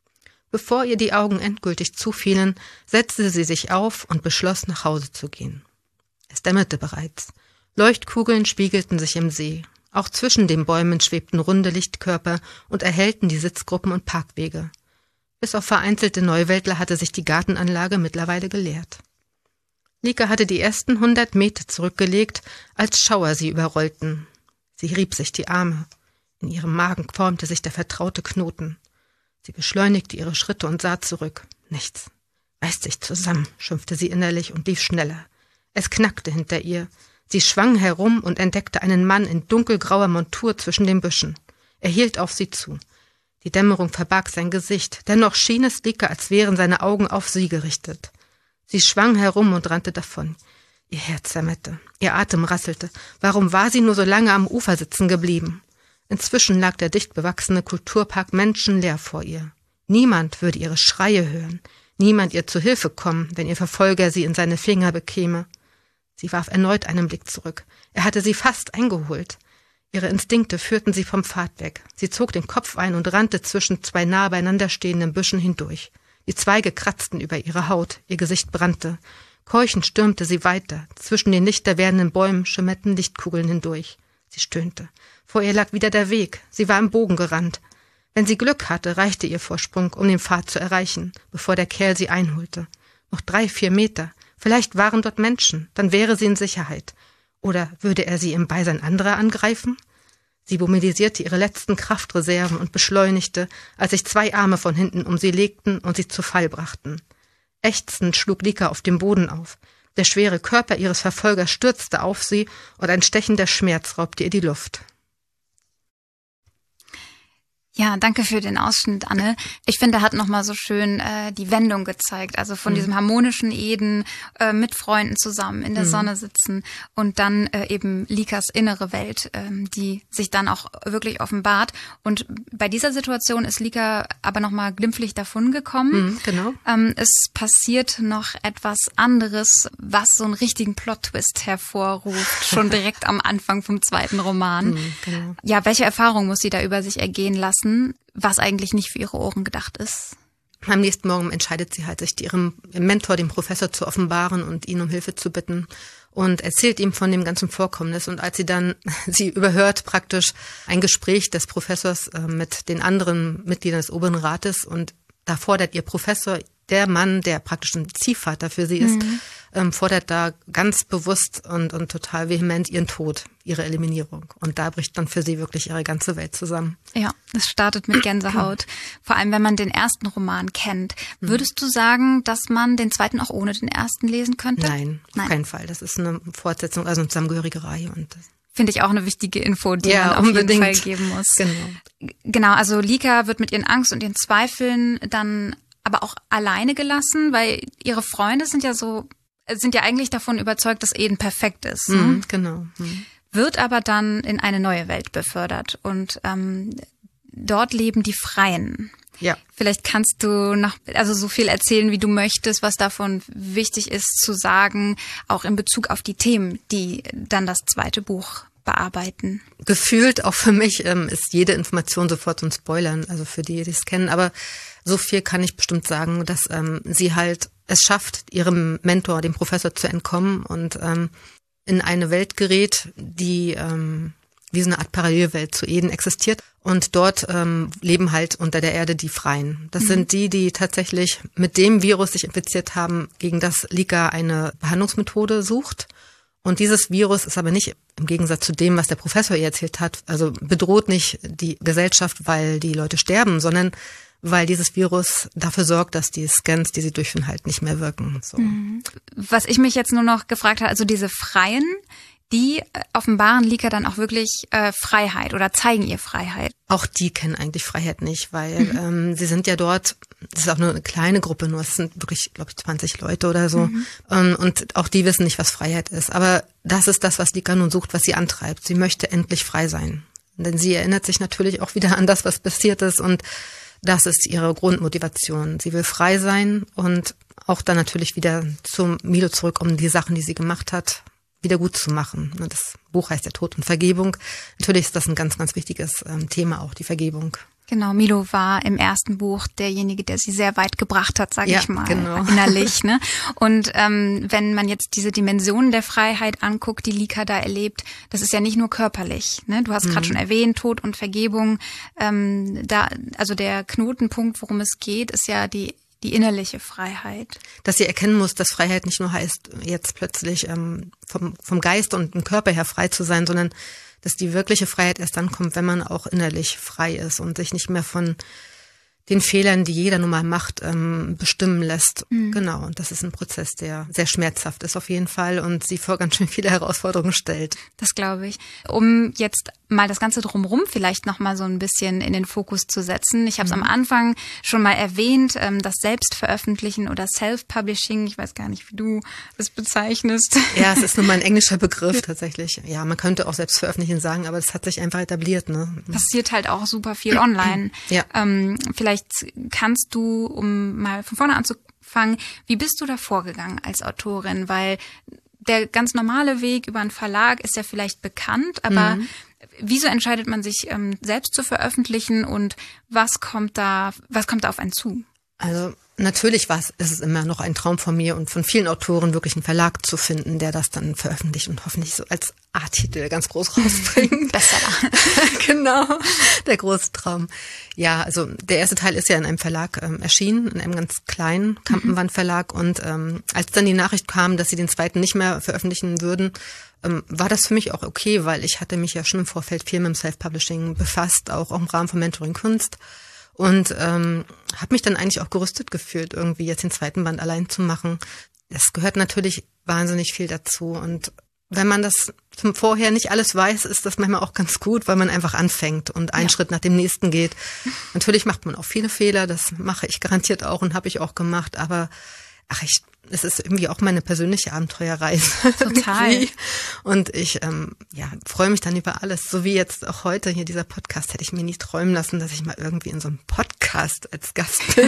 Bevor ihr die Augen endgültig zufielen, setzte sie sich auf und beschloss, nach Hause zu gehen. Es dämmerte bereits. Leuchtkugeln spiegelten sich im See. Auch zwischen den Bäumen schwebten runde Lichtkörper und erhellten die Sitzgruppen und Parkwege. Bis auf vereinzelte Neuweltler hatte sich die Gartenanlage mittlerweile geleert. Lika hatte die ersten hundert Meter zurückgelegt, als Schauer sie überrollten. Sie rieb sich die Arme. In ihrem Magen formte sich der vertraute Knoten. Sie beschleunigte ihre Schritte und sah zurück. Nichts. Reiß dich zusammen, schimpfte sie innerlich und lief schneller. Es knackte hinter ihr. Sie schwang herum und entdeckte einen Mann in dunkelgrauer Montur zwischen den Büschen. Er hielt auf sie zu. Die Dämmerung verbarg sein Gesicht, dennoch schien es Lika, als wären seine Augen auf sie gerichtet. Sie schwang herum und rannte davon. Ihr Herz zerrte, ihr Atem rasselte. Warum war sie nur so lange am Ufer sitzen geblieben? Inzwischen lag der dicht bewachsene Kulturpark menschenleer vor ihr. Niemand würde ihre Schreie hören, niemand ihr zu Hilfe kommen, wenn ihr Verfolger sie in seine Finger bekäme. Sie warf erneut einen Blick zurück. Er hatte sie fast eingeholt. Ihre Instinkte führten sie vom Pfad weg. Sie zog den Kopf ein und rannte zwischen zwei nah beieinander stehenden Büschen hindurch. Die Zweige kratzten über ihre Haut, ihr Gesicht brannte. Keuchend stürmte sie weiter. Zwischen den lichter werdenden Bäumen schimmerten Lichtkugeln hindurch. Sie stöhnte. Vor ihr lag wieder der Weg. Sie war im Bogen gerannt. Wenn sie Glück hatte, reichte ihr Vorsprung, um den Pfad zu erreichen, bevor der Kerl sie einholte. Noch drei, vier Meter. Vielleicht waren dort Menschen. Dann wäre sie in Sicherheit. Oder würde er sie im Beisein anderer angreifen? Sie mobilisierte ihre letzten Kraftreserven und beschleunigte, als sich zwei Arme von hinten um sie legten und sie zu Fall brachten. Ächzend schlug Lika auf dem Boden auf. Der schwere Körper ihres Verfolgers stürzte auf sie und ein stechender Schmerz raubte ihr die Luft. Ja, danke für den Ausschnitt, Anne. Ich finde, er hat nochmal so schön äh, die Wendung gezeigt. Also von mhm. diesem harmonischen Eden, äh, mit Freunden zusammen in der mhm. Sonne sitzen und dann äh, eben Likas innere Welt, ähm, die sich dann auch wirklich offenbart. Und bei dieser Situation ist Lika aber nochmal glimpflich davongekommen. Mhm, genau. Ähm, es passiert noch etwas anderes, was so einen richtigen Plot-Twist hervorruft, schon direkt am Anfang vom zweiten Roman. Mhm, genau. Ja, welche Erfahrung muss sie da über sich ergehen lassen, was eigentlich nicht für ihre Ohren gedacht ist? Am nächsten Morgen entscheidet sie halt, sich ihrem Mentor, dem Professor, zu offenbaren und ihn um Hilfe zu bitten und erzählt ihm von dem ganzen Vorkommnis. Und als sie dann, sie überhört praktisch ein Gespräch des Professors äh, mit den anderen Mitgliedern des Oberen Rates und da fordert ihr Professor, der Mann, der praktisch ein Ziehvater für sie ist, mhm. ähm, fordert da ganz bewusst und, und total vehement ihren Tod, ihre Eliminierung. Und da bricht dann für sie wirklich ihre ganze Welt zusammen. Ja, es startet mit Gänsehaut. Vor allem, wenn man den ersten Roman kennt. Würdest du sagen, dass man den zweiten auch ohne den ersten lesen könnte? Nein, auf Nein. keinen Fall. Das ist eine Fortsetzung, also eine zusammengehörige Reihe. Und das finde ich auch eine wichtige Info, die ja, man auf unbedingt. jeden Fall geben muss. Genau. Genau, also Lika wird mit ihren Angst und ihren Zweifeln dann aber auch alleine gelassen, weil ihre Freunde sind ja so, sind ja eigentlich davon überzeugt, dass Eden perfekt ist. Ne? Mhm, genau. Mhm. Wird aber dann in eine neue Welt befördert und ähm, dort leben die Freien. Ja. Vielleicht kannst du noch, also so viel erzählen, wie du möchtest, was davon wichtig ist zu sagen, auch in Bezug auf die Themen, die dann das zweite Buch bearbeiten. Gefühlt auch für mich ähm, ist jede Information sofort so ein Spoilern, also für die, die es kennen, aber so viel kann ich bestimmt sagen, dass ähm, sie halt es schafft, ihrem Mentor, dem Professor, zu entkommen und ähm, in eine Welt gerät, die ähm, wie so eine Art Parallelwelt zu Eden existiert. Und dort ähm, leben halt unter der Erde die Freien. Das mhm. sind die, die tatsächlich mit dem Virus sich infiziert haben, gegen das Lika eine Behandlungsmethode sucht. Und dieses Virus ist aber nicht, im Gegensatz zu dem, was der Professor ihr erzählt hat, also bedroht nicht die Gesellschaft, weil die Leute sterben, sondern weil dieses Virus dafür sorgt, dass die Scans, die sie durchführen, halt nicht mehr wirken. So. Mhm. Was ich mich jetzt nur noch gefragt habe, also diese Freien, die offenbaren Lika dann auch wirklich äh, Freiheit oder zeigen ihr Freiheit? Auch die kennen eigentlich Freiheit nicht, weil mhm. ähm, sie sind ja dort, das ist auch nur eine kleine Gruppe, nur es sind wirklich, glaube ich, zwanzig Leute oder so. Mhm. Ähm, und auch die wissen nicht, was Freiheit ist. Aber das ist das, was Lika nun sucht, was sie antreibt. Sie möchte endlich frei sein. Denn sie erinnert sich natürlich auch wieder an das, was passiert ist, und das ist ihre Grundmotivation. Sie will frei sein und auch dann natürlich wieder zum Milo zurück, um die Sachen, die sie gemacht hat, wieder gut zu machen. Das Buch heißt ja Tod und Vergebung. Natürlich ist das ein ganz, ganz wichtiges Thema auch, die Vergebung. Genau, Milo war im ersten Buch derjenige, der sie sehr weit gebracht hat, sage ja, ich mal, genau. innerlich. Ne? Und ähm, wenn man jetzt diese Dimensionen der Freiheit anguckt, die Lika da erlebt, das ist ja nicht nur körperlich. Ne? Du hast mhm. gerade schon erwähnt, Tod und Vergebung. Ähm, da, also der Knotenpunkt, worum es geht, ist ja die die innerliche Freiheit. Dass sie erkennen muss, dass Freiheit nicht nur heißt, jetzt plötzlich ähm, vom, vom Geist und dem Körper her frei zu sein, sondern dass die wirkliche Freiheit erst dann kommt, wenn man auch innerlich frei ist und sich nicht mehr von den Fehlern, die jeder nun mal macht, ähm, bestimmen lässt. Mhm. Genau, und das ist ein Prozess, der sehr schmerzhaft ist auf jeden Fall und sie vor ganz schön viele Herausforderungen stellt. Das glaube ich. Um jetzt mal das Ganze drumherum vielleicht noch mal so ein bisschen in den Fokus zu setzen. Ich habe es mhm. am Anfang schon mal erwähnt, ähm, das Selbstveröffentlichen oder Self-Publishing. Ich weiß gar nicht, wie du es bezeichnest. Ja, es ist nun mal ein englischer Begriff tatsächlich. Ja, man könnte auch Selbstveröffentlichen sagen, aber das hat sich einfach etabliert. Ne? Passiert halt auch super viel online. Ja. Ähm, vielleicht kannst du, um mal von vorne anzufangen, wie bist du da vorgegangen als Autorin? Weil der ganz normale Weg über einen Verlag ist ja vielleicht bekannt, aber mhm. wieso entscheidet man sich, ähm, selbst zu veröffentlichen und was kommt da, was kommt da auf einen zu? Also natürlich war es, ist es immer noch ein Traum von mir und von vielen Autoren, wirklich einen Verlag zu finden, der das dann veröffentlicht und hoffentlich so als A-Titel ganz groß rausbringt. Bestseller. Genau, der große Traum. Ja, also der erste Teil ist ja in einem Verlag ähm, erschienen, in einem ganz kleinen Kampenwand-Verlag. Und ähm, als dann die Nachricht kam, dass sie den zweiten nicht mehr veröffentlichen würden, ähm, war das für mich auch okay, weil ich hatte mich ja schon im Vorfeld viel mit dem Self-Publishing befasst, auch, auch im Rahmen von Mentoring Kunst. Und ähm, habe mich dann eigentlich auch gerüstet gefühlt, irgendwie jetzt den zweiten Band allein zu machen. Es gehört natürlich wahnsinnig viel dazu und wenn man das zum Vorher nicht alles weiß, ist das manchmal auch ganz gut, weil man einfach anfängt und einen ja. Schritt nach dem nächsten geht. Natürlich macht man auch viele Fehler, das mache ich garantiert auch und habe ich auch gemacht, aber ach, ich, es ist irgendwie auch meine persönliche Abenteuerreise. Total. Und ich ähm, ja, freue mich dann über alles. So wie jetzt auch heute hier dieser Podcast, hätte ich mir nie träumen lassen, dass ich mal irgendwie in so einem Podcast als Gast bin.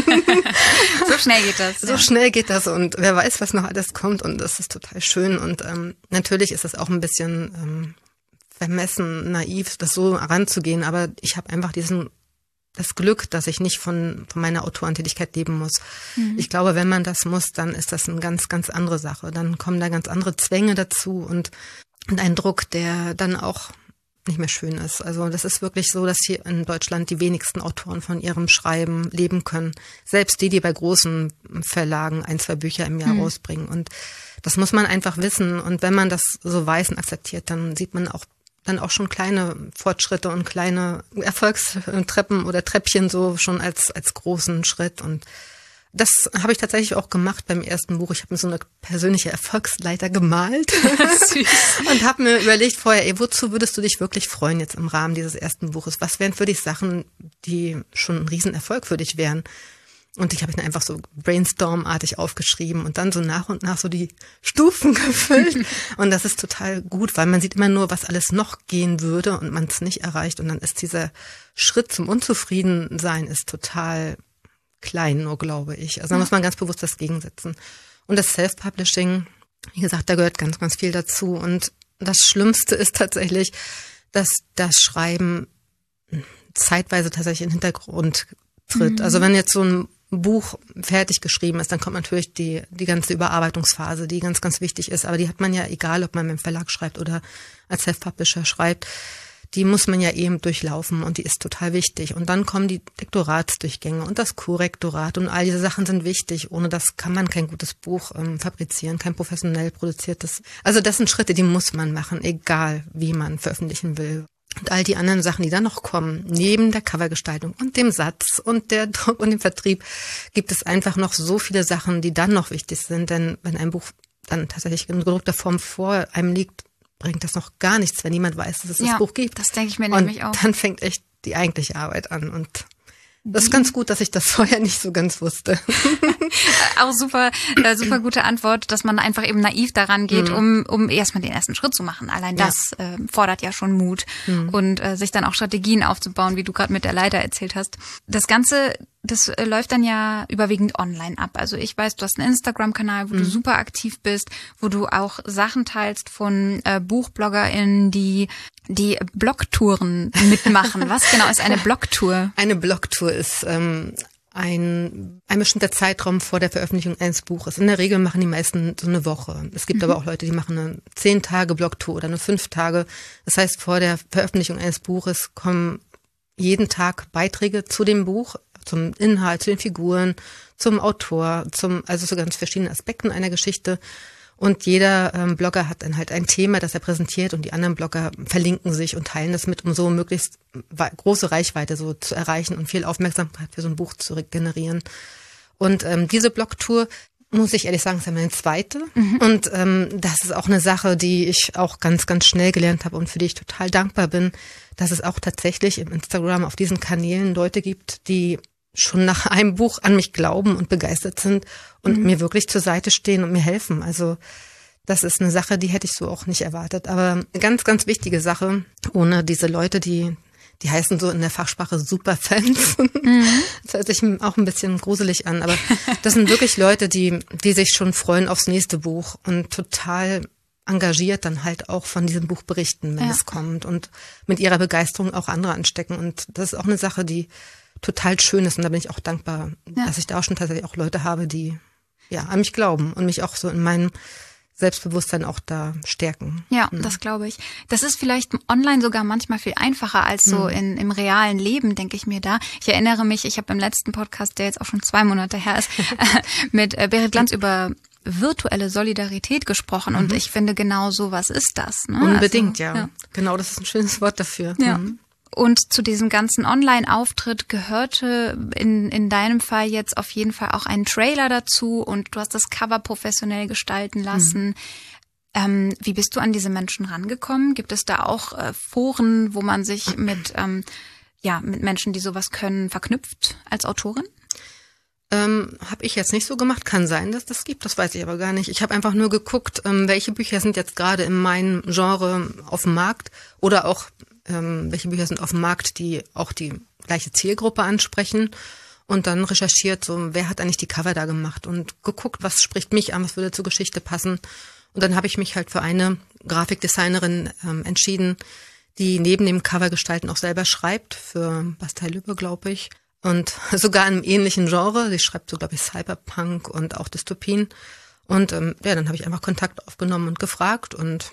So schnell geht das. So ja. schnell geht das und wer weiß, was noch alles kommt und das ist total schön. Und ähm, natürlich ist es auch ein bisschen ähm, vermessen, naiv, das so heranzugehen, aber ich habe einfach diesen das Glück, dass ich nicht von, von meiner Autorentätigkeit leben muss. Mhm. Ich glaube, wenn man das muss, dann ist das eine ganz, ganz andere Sache. Dann kommen da ganz andere Zwänge dazu und, und ein Druck, der dann auch nicht mehr schön ist. Also das ist wirklich so, dass hier in Deutschland die wenigsten Autoren von ihrem Schreiben leben können. Selbst die, die bei großen Verlagen ein, zwei Bücher im Jahr mhm. rausbringen. Und das muss man einfach wissen. Und wenn man das so weiß und akzeptiert, dann sieht man auch dann auch schon kleine Fortschritte und kleine Erfolgstreppen oder Treppchen so schon als als großen Schritt. Und das habe ich tatsächlich auch gemacht beim ersten Buch. Ich habe mir so eine persönliche Erfolgsleiter gemalt und habe mir überlegt vorher, ey, wozu würdest du dich wirklich freuen jetzt im Rahmen dieses ersten Buches? Was wären für dich Sachen, die schon ein Riesenerfolg für dich wären? Und ich habe ihn einfach so brainstormartig aufgeschrieben und dann so nach und nach so die Stufen gefüllt. Und das ist total gut, weil man sieht immer nur, was alles noch gehen würde und man es nicht erreicht. Und dann ist dieser Schritt zum Unzufriedensein ist total klein, nur glaube ich. Also da muss man ganz bewusst das gegensetzen. Und das Self-Publishing, wie gesagt, da gehört ganz, ganz viel dazu. Und das Schlimmste ist tatsächlich, dass das Schreiben zeitweise tatsächlich in den Hintergrund tritt. Mhm. Also wenn jetzt so ein Buch fertig geschrieben ist, dann kommt natürlich die die ganze Überarbeitungsphase, die ganz, ganz wichtig ist. Aber die hat man ja, egal ob man mit dem Verlag schreibt oder als Self-Publisher schreibt, die muss man ja eben durchlaufen und die ist total wichtig. Und dann kommen die Lektoratsdurchgänge und das Korrektorat und all diese Sachen sind wichtig. Ohne das kann man kein gutes Buch ähm, fabrizieren, kein professionell produziertes. Also das sind Schritte, die muss man machen, egal wie man veröffentlichen will. Und all die anderen Sachen, die dann noch kommen, neben der Covergestaltung und dem Satz und der Druck und dem Vertrieb, gibt es einfach noch so viele Sachen, die dann noch wichtig sind. Denn wenn ein Buch dann tatsächlich in gedruckter Form vor einem liegt, bringt das noch gar nichts, wenn niemand weiß, dass es ja, das Buch gibt. Das denke ich mir und nämlich auch. Dann fängt echt die eigentliche Arbeit an und das ist ganz gut, dass ich das vorher nicht so ganz wusste. Auch super, äh, super gute Antwort, dass man einfach eben naiv daran geht, mhm. um um erstmal den ersten Schritt zu machen. Allein das ja. äh, fordert ja schon Mut mhm. und äh, sich dann auch Strategien aufzubauen, wie du gerade mit der Leiter erzählt hast. Das Ganze, das äh, läuft dann ja überwiegend online ab. Also ich weiß, du hast einen Instagram-Kanal, wo mhm. du super aktiv bist, wo du auch Sachen teilst von äh, BuchbloggerInnen, die die Blogtouren mitmachen. Was genau ist eine Blogtour? Eine Blogtour ist ähm, ein, ein bestimmter Zeitraum vor der Veröffentlichung eines Buches. In der Regel machen die meisten so eine Woche. Es gibt mhm. aber auch Leute, die machen eine zehn Tage Blogtour oder eine fünf Tage. Das heißt, vor der Veröffentlichung eines Buches kommen jeden Tag Beiträge zu dem Buch, zum Inhalt, zu den Figuren, zum Autor, zum also zu ganz verschiedenen Aspekten einer Geschichte. Und jeder ähm, Blogger hat dann halt ein Thema, das er präsentiert und die anderen Blogger verlinken sich und teilen das mit, um so möglichst große Reichweite so zu erreichen und viel Aufmerksamkeit für so ein Buch zu generieren. Und ähm, diese Blogtour, muss ich ehrlich sagen, ist ja meine zweite. Mhm. Und ähm, das ist auch eine Sache, die ich auch ganz, ganz schnell gelernt habe und für die ich total dankbar bin, dass es auch tatsächlich im Instagram auf diesen Kanälen Leute gibt, die schon nach einem Buch an mich glauben und begeistert sind und mhm. mir wirklich zur Seite stehen und mir helfen. Also das ist eine Sache, die hätte ich so auch nicht erwartet. Aber eine ganz, ganz wichtige Sache, ohne diese Leute, die die heißen so in der Fachsprache Superfans. Mhm. Das hört sich auch ein bisschen gruselig an, aber das sind wirklich Leute, die die sich schon freuen aufs nächste Buch und total engagiert dann halt auch von diesem Buch berichten, wenn ja. es kommt und mit ihrer Begeisterung auch andere anstecken. Und das ist auch eine Sache, die total schön ist und da bin ich auch dankbar, ja. dass ich da auch schon tatsächlich auch Leute habe, die ja an mich glauben und mich auch so in meinem Selbstbewusstsein auch da stärken. Ja, mhm. das glaube ich. Das ist vielleicht online sogar manchmal viel einfacher als so mhm. in, im realen Leben, denke ich mir da. Ich erinnere mich, ich habe im letzten Podcast, der jetzt auch schon zwei Monate her ist, mit Berit Glanz über virtuelle Solidarität gesprochen mhm. und ich finde, genau sowas ist das. Ne? Unbedingt, also, ja. ja. Genau, das ist ein schönes Wort dafür. Ja. Mhm. Und zu diesem ganzen Online-Auftritt gehörte in, in deinem Fall jetzt auf jeden Fall auch ein Trailer dazu und du hast das Cover professionell gestalten lassen. Mhm. Ähm, wie bist du an diese Menschen rangekommen? Gibt es da auch äh, Foren, wo man sich mit, ähm, ja, mit Menschen, die sowas können, verknüpft als Autorin? Ähm, habe ich jetzt nicht so gemacht. Kann sein, dass das gibt, das weiß ich aber gar nicht. Ich habe einfach nur geguckt, ähm, welche Bücher sind jetzt gerade in meinem Genre auf dem Markt oder auch ähm, welche Bücher sind auf dem Markt, die auch die gleiche Zielgruppe ansprechen. Und dann recherchiert, so wer hat eigentlich die Cover da gemacht und geguckt, was spricht mich an, was würde zur Geschichte passen. Und dann habe ich mich halt für eine Grafikdesignerin ähm, entschieden, die neben dem Covergestalten auch selber schreibt, für Bastei Lübbe, glaube ich. Und sogar in einem ähnlichen Genre. Sie schreibt so, glaube ich, Cyberpunk und auch Dystopien. Und ähm, ja, dann habe ich einfach Kontakt aufgenommen und gefragt. Und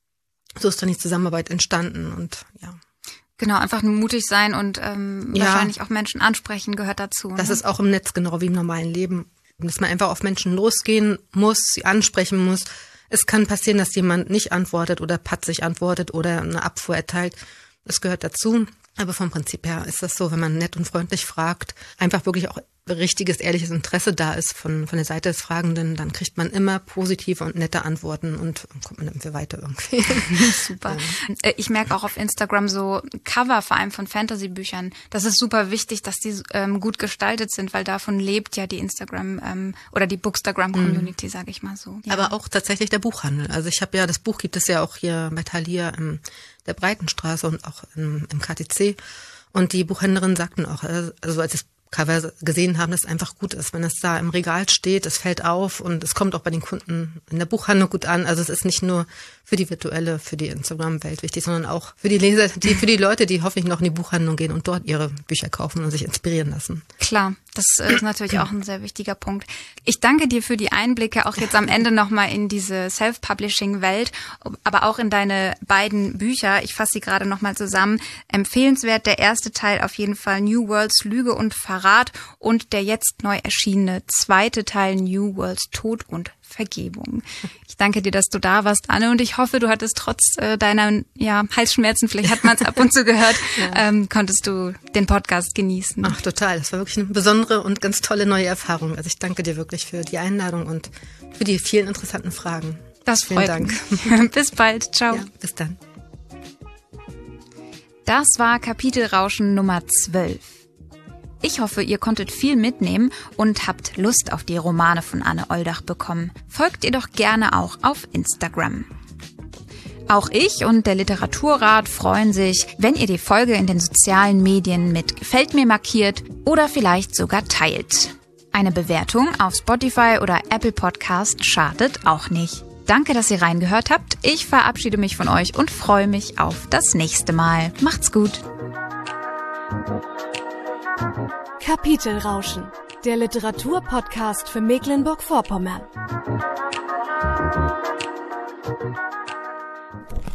so ist dann die Zusammenarbeit entstanden. Und ja. Genau, einfach nur mutig sein und ähm, ja, wahrscheinlich auch Menschen ansprechen gehört dazu. Das ne? ist auch im Netz genau wie im normalen Leben. Dass man einfach auf Menschen losgehen muss, sie ansprechen muss. Es kann passieren, dass jemand nicht antwortet oder patzig antwortet oder eine Abfuhr erteilt. Das gehört dazu. Aber vom Prinzip her ist das so, wenn man nett und freundlich fragt, einfach wirklich auch richtiges, ehrliches Interesse da ist von von der Seite des Fragenden, dann kriegt man immer positive und nette Antworten und kommt man irgendwie weiter irgendwie. Super. Ja. Ich merke auch auf Instagram so Cover, vor allem von Fantasy-Büchern, das ist super wichtig, dass die ähm, gut gestaltet sind, weil davon lebt ja die Instagram ähm, oder die Bookstagram-Community, mhm. sage ich mal so. Ja. Aber auch tatsächlich der Buchhandel. Also ich habe ja, das Buch gibt es ja auch hier bei Thalia in der Breitenstraße und auch im, im K T C. Und die Buchhändlerin sagten auch, also als das Cover gesehen haben, dass es einfach gut ist, wenn es da im Regal steht, es fällt auf und es kommt auch bei den Kunden in der Buchhandlung gut an. Also es ist nicht nur für die virtuelle, für die Instagram-Welt wichtig, sondern auch für die Leser, die, für die Leute, die hoffentlich noch in die Buchhandlung gehen und dort ihre Bücher kaufen und sich inspirieren lassen. Klar, das ist natürlich auch ein sehr wichtiger Punkt. Ich danke dir für die Einblicke, auch jetzt am Ende nochmal in diese Self-Publishing-Welt, aber auch in deine beiden Bücher. Ich fasse sie gerade nochmal zusammen. Empfehlenswert der erste Teil auf jeden Fall New Worlds Lüge und Verrat und der jetzt neu erschienene zweite Teil New Worlds Tod und Vergebung. Ich danke dir, dass du da warst, Anne, und ich hoffe, du hattest trotz äh, deiner ja, Halsschmerzen, vielleicht hat man es ab und zu gehört, ja. ähm, konntest du den Podcast genießen. Ach, total. Das war wirklich eine besondere und ganz tolle neue Erfahrung. Also ich danke dir wirklich für die Einladung und für die vielen interessanten Fragen. Das Vielen freut Dank. mich. Bis bald. Ciao. Ja, bis dann. Das war Kapitelrauschen Nummer zwölf. Ich hoffe, ihr konntet viel mitnehmen und habt Lust auf die Romane von Anne Oldach bekommen. Folgt ihr doch gerne auch auf Instagram. Auch ich und der Literaturrat freuen sich, wenn ihr die Folge in den sozialen Medien mit Gefällt mir markiert oder vielleicht sogar teilt. Eine Bewertung auf Spotify oder Apple Podcast schadet auch nicht. Danke, dass ihr reingehört habt. Ich verabschiede mich von euch und freue mich auf das nächste Mal. Macht's gut. Kapitelrauschen, der Literaturpodcast für Mecklenburg-Vorpommern.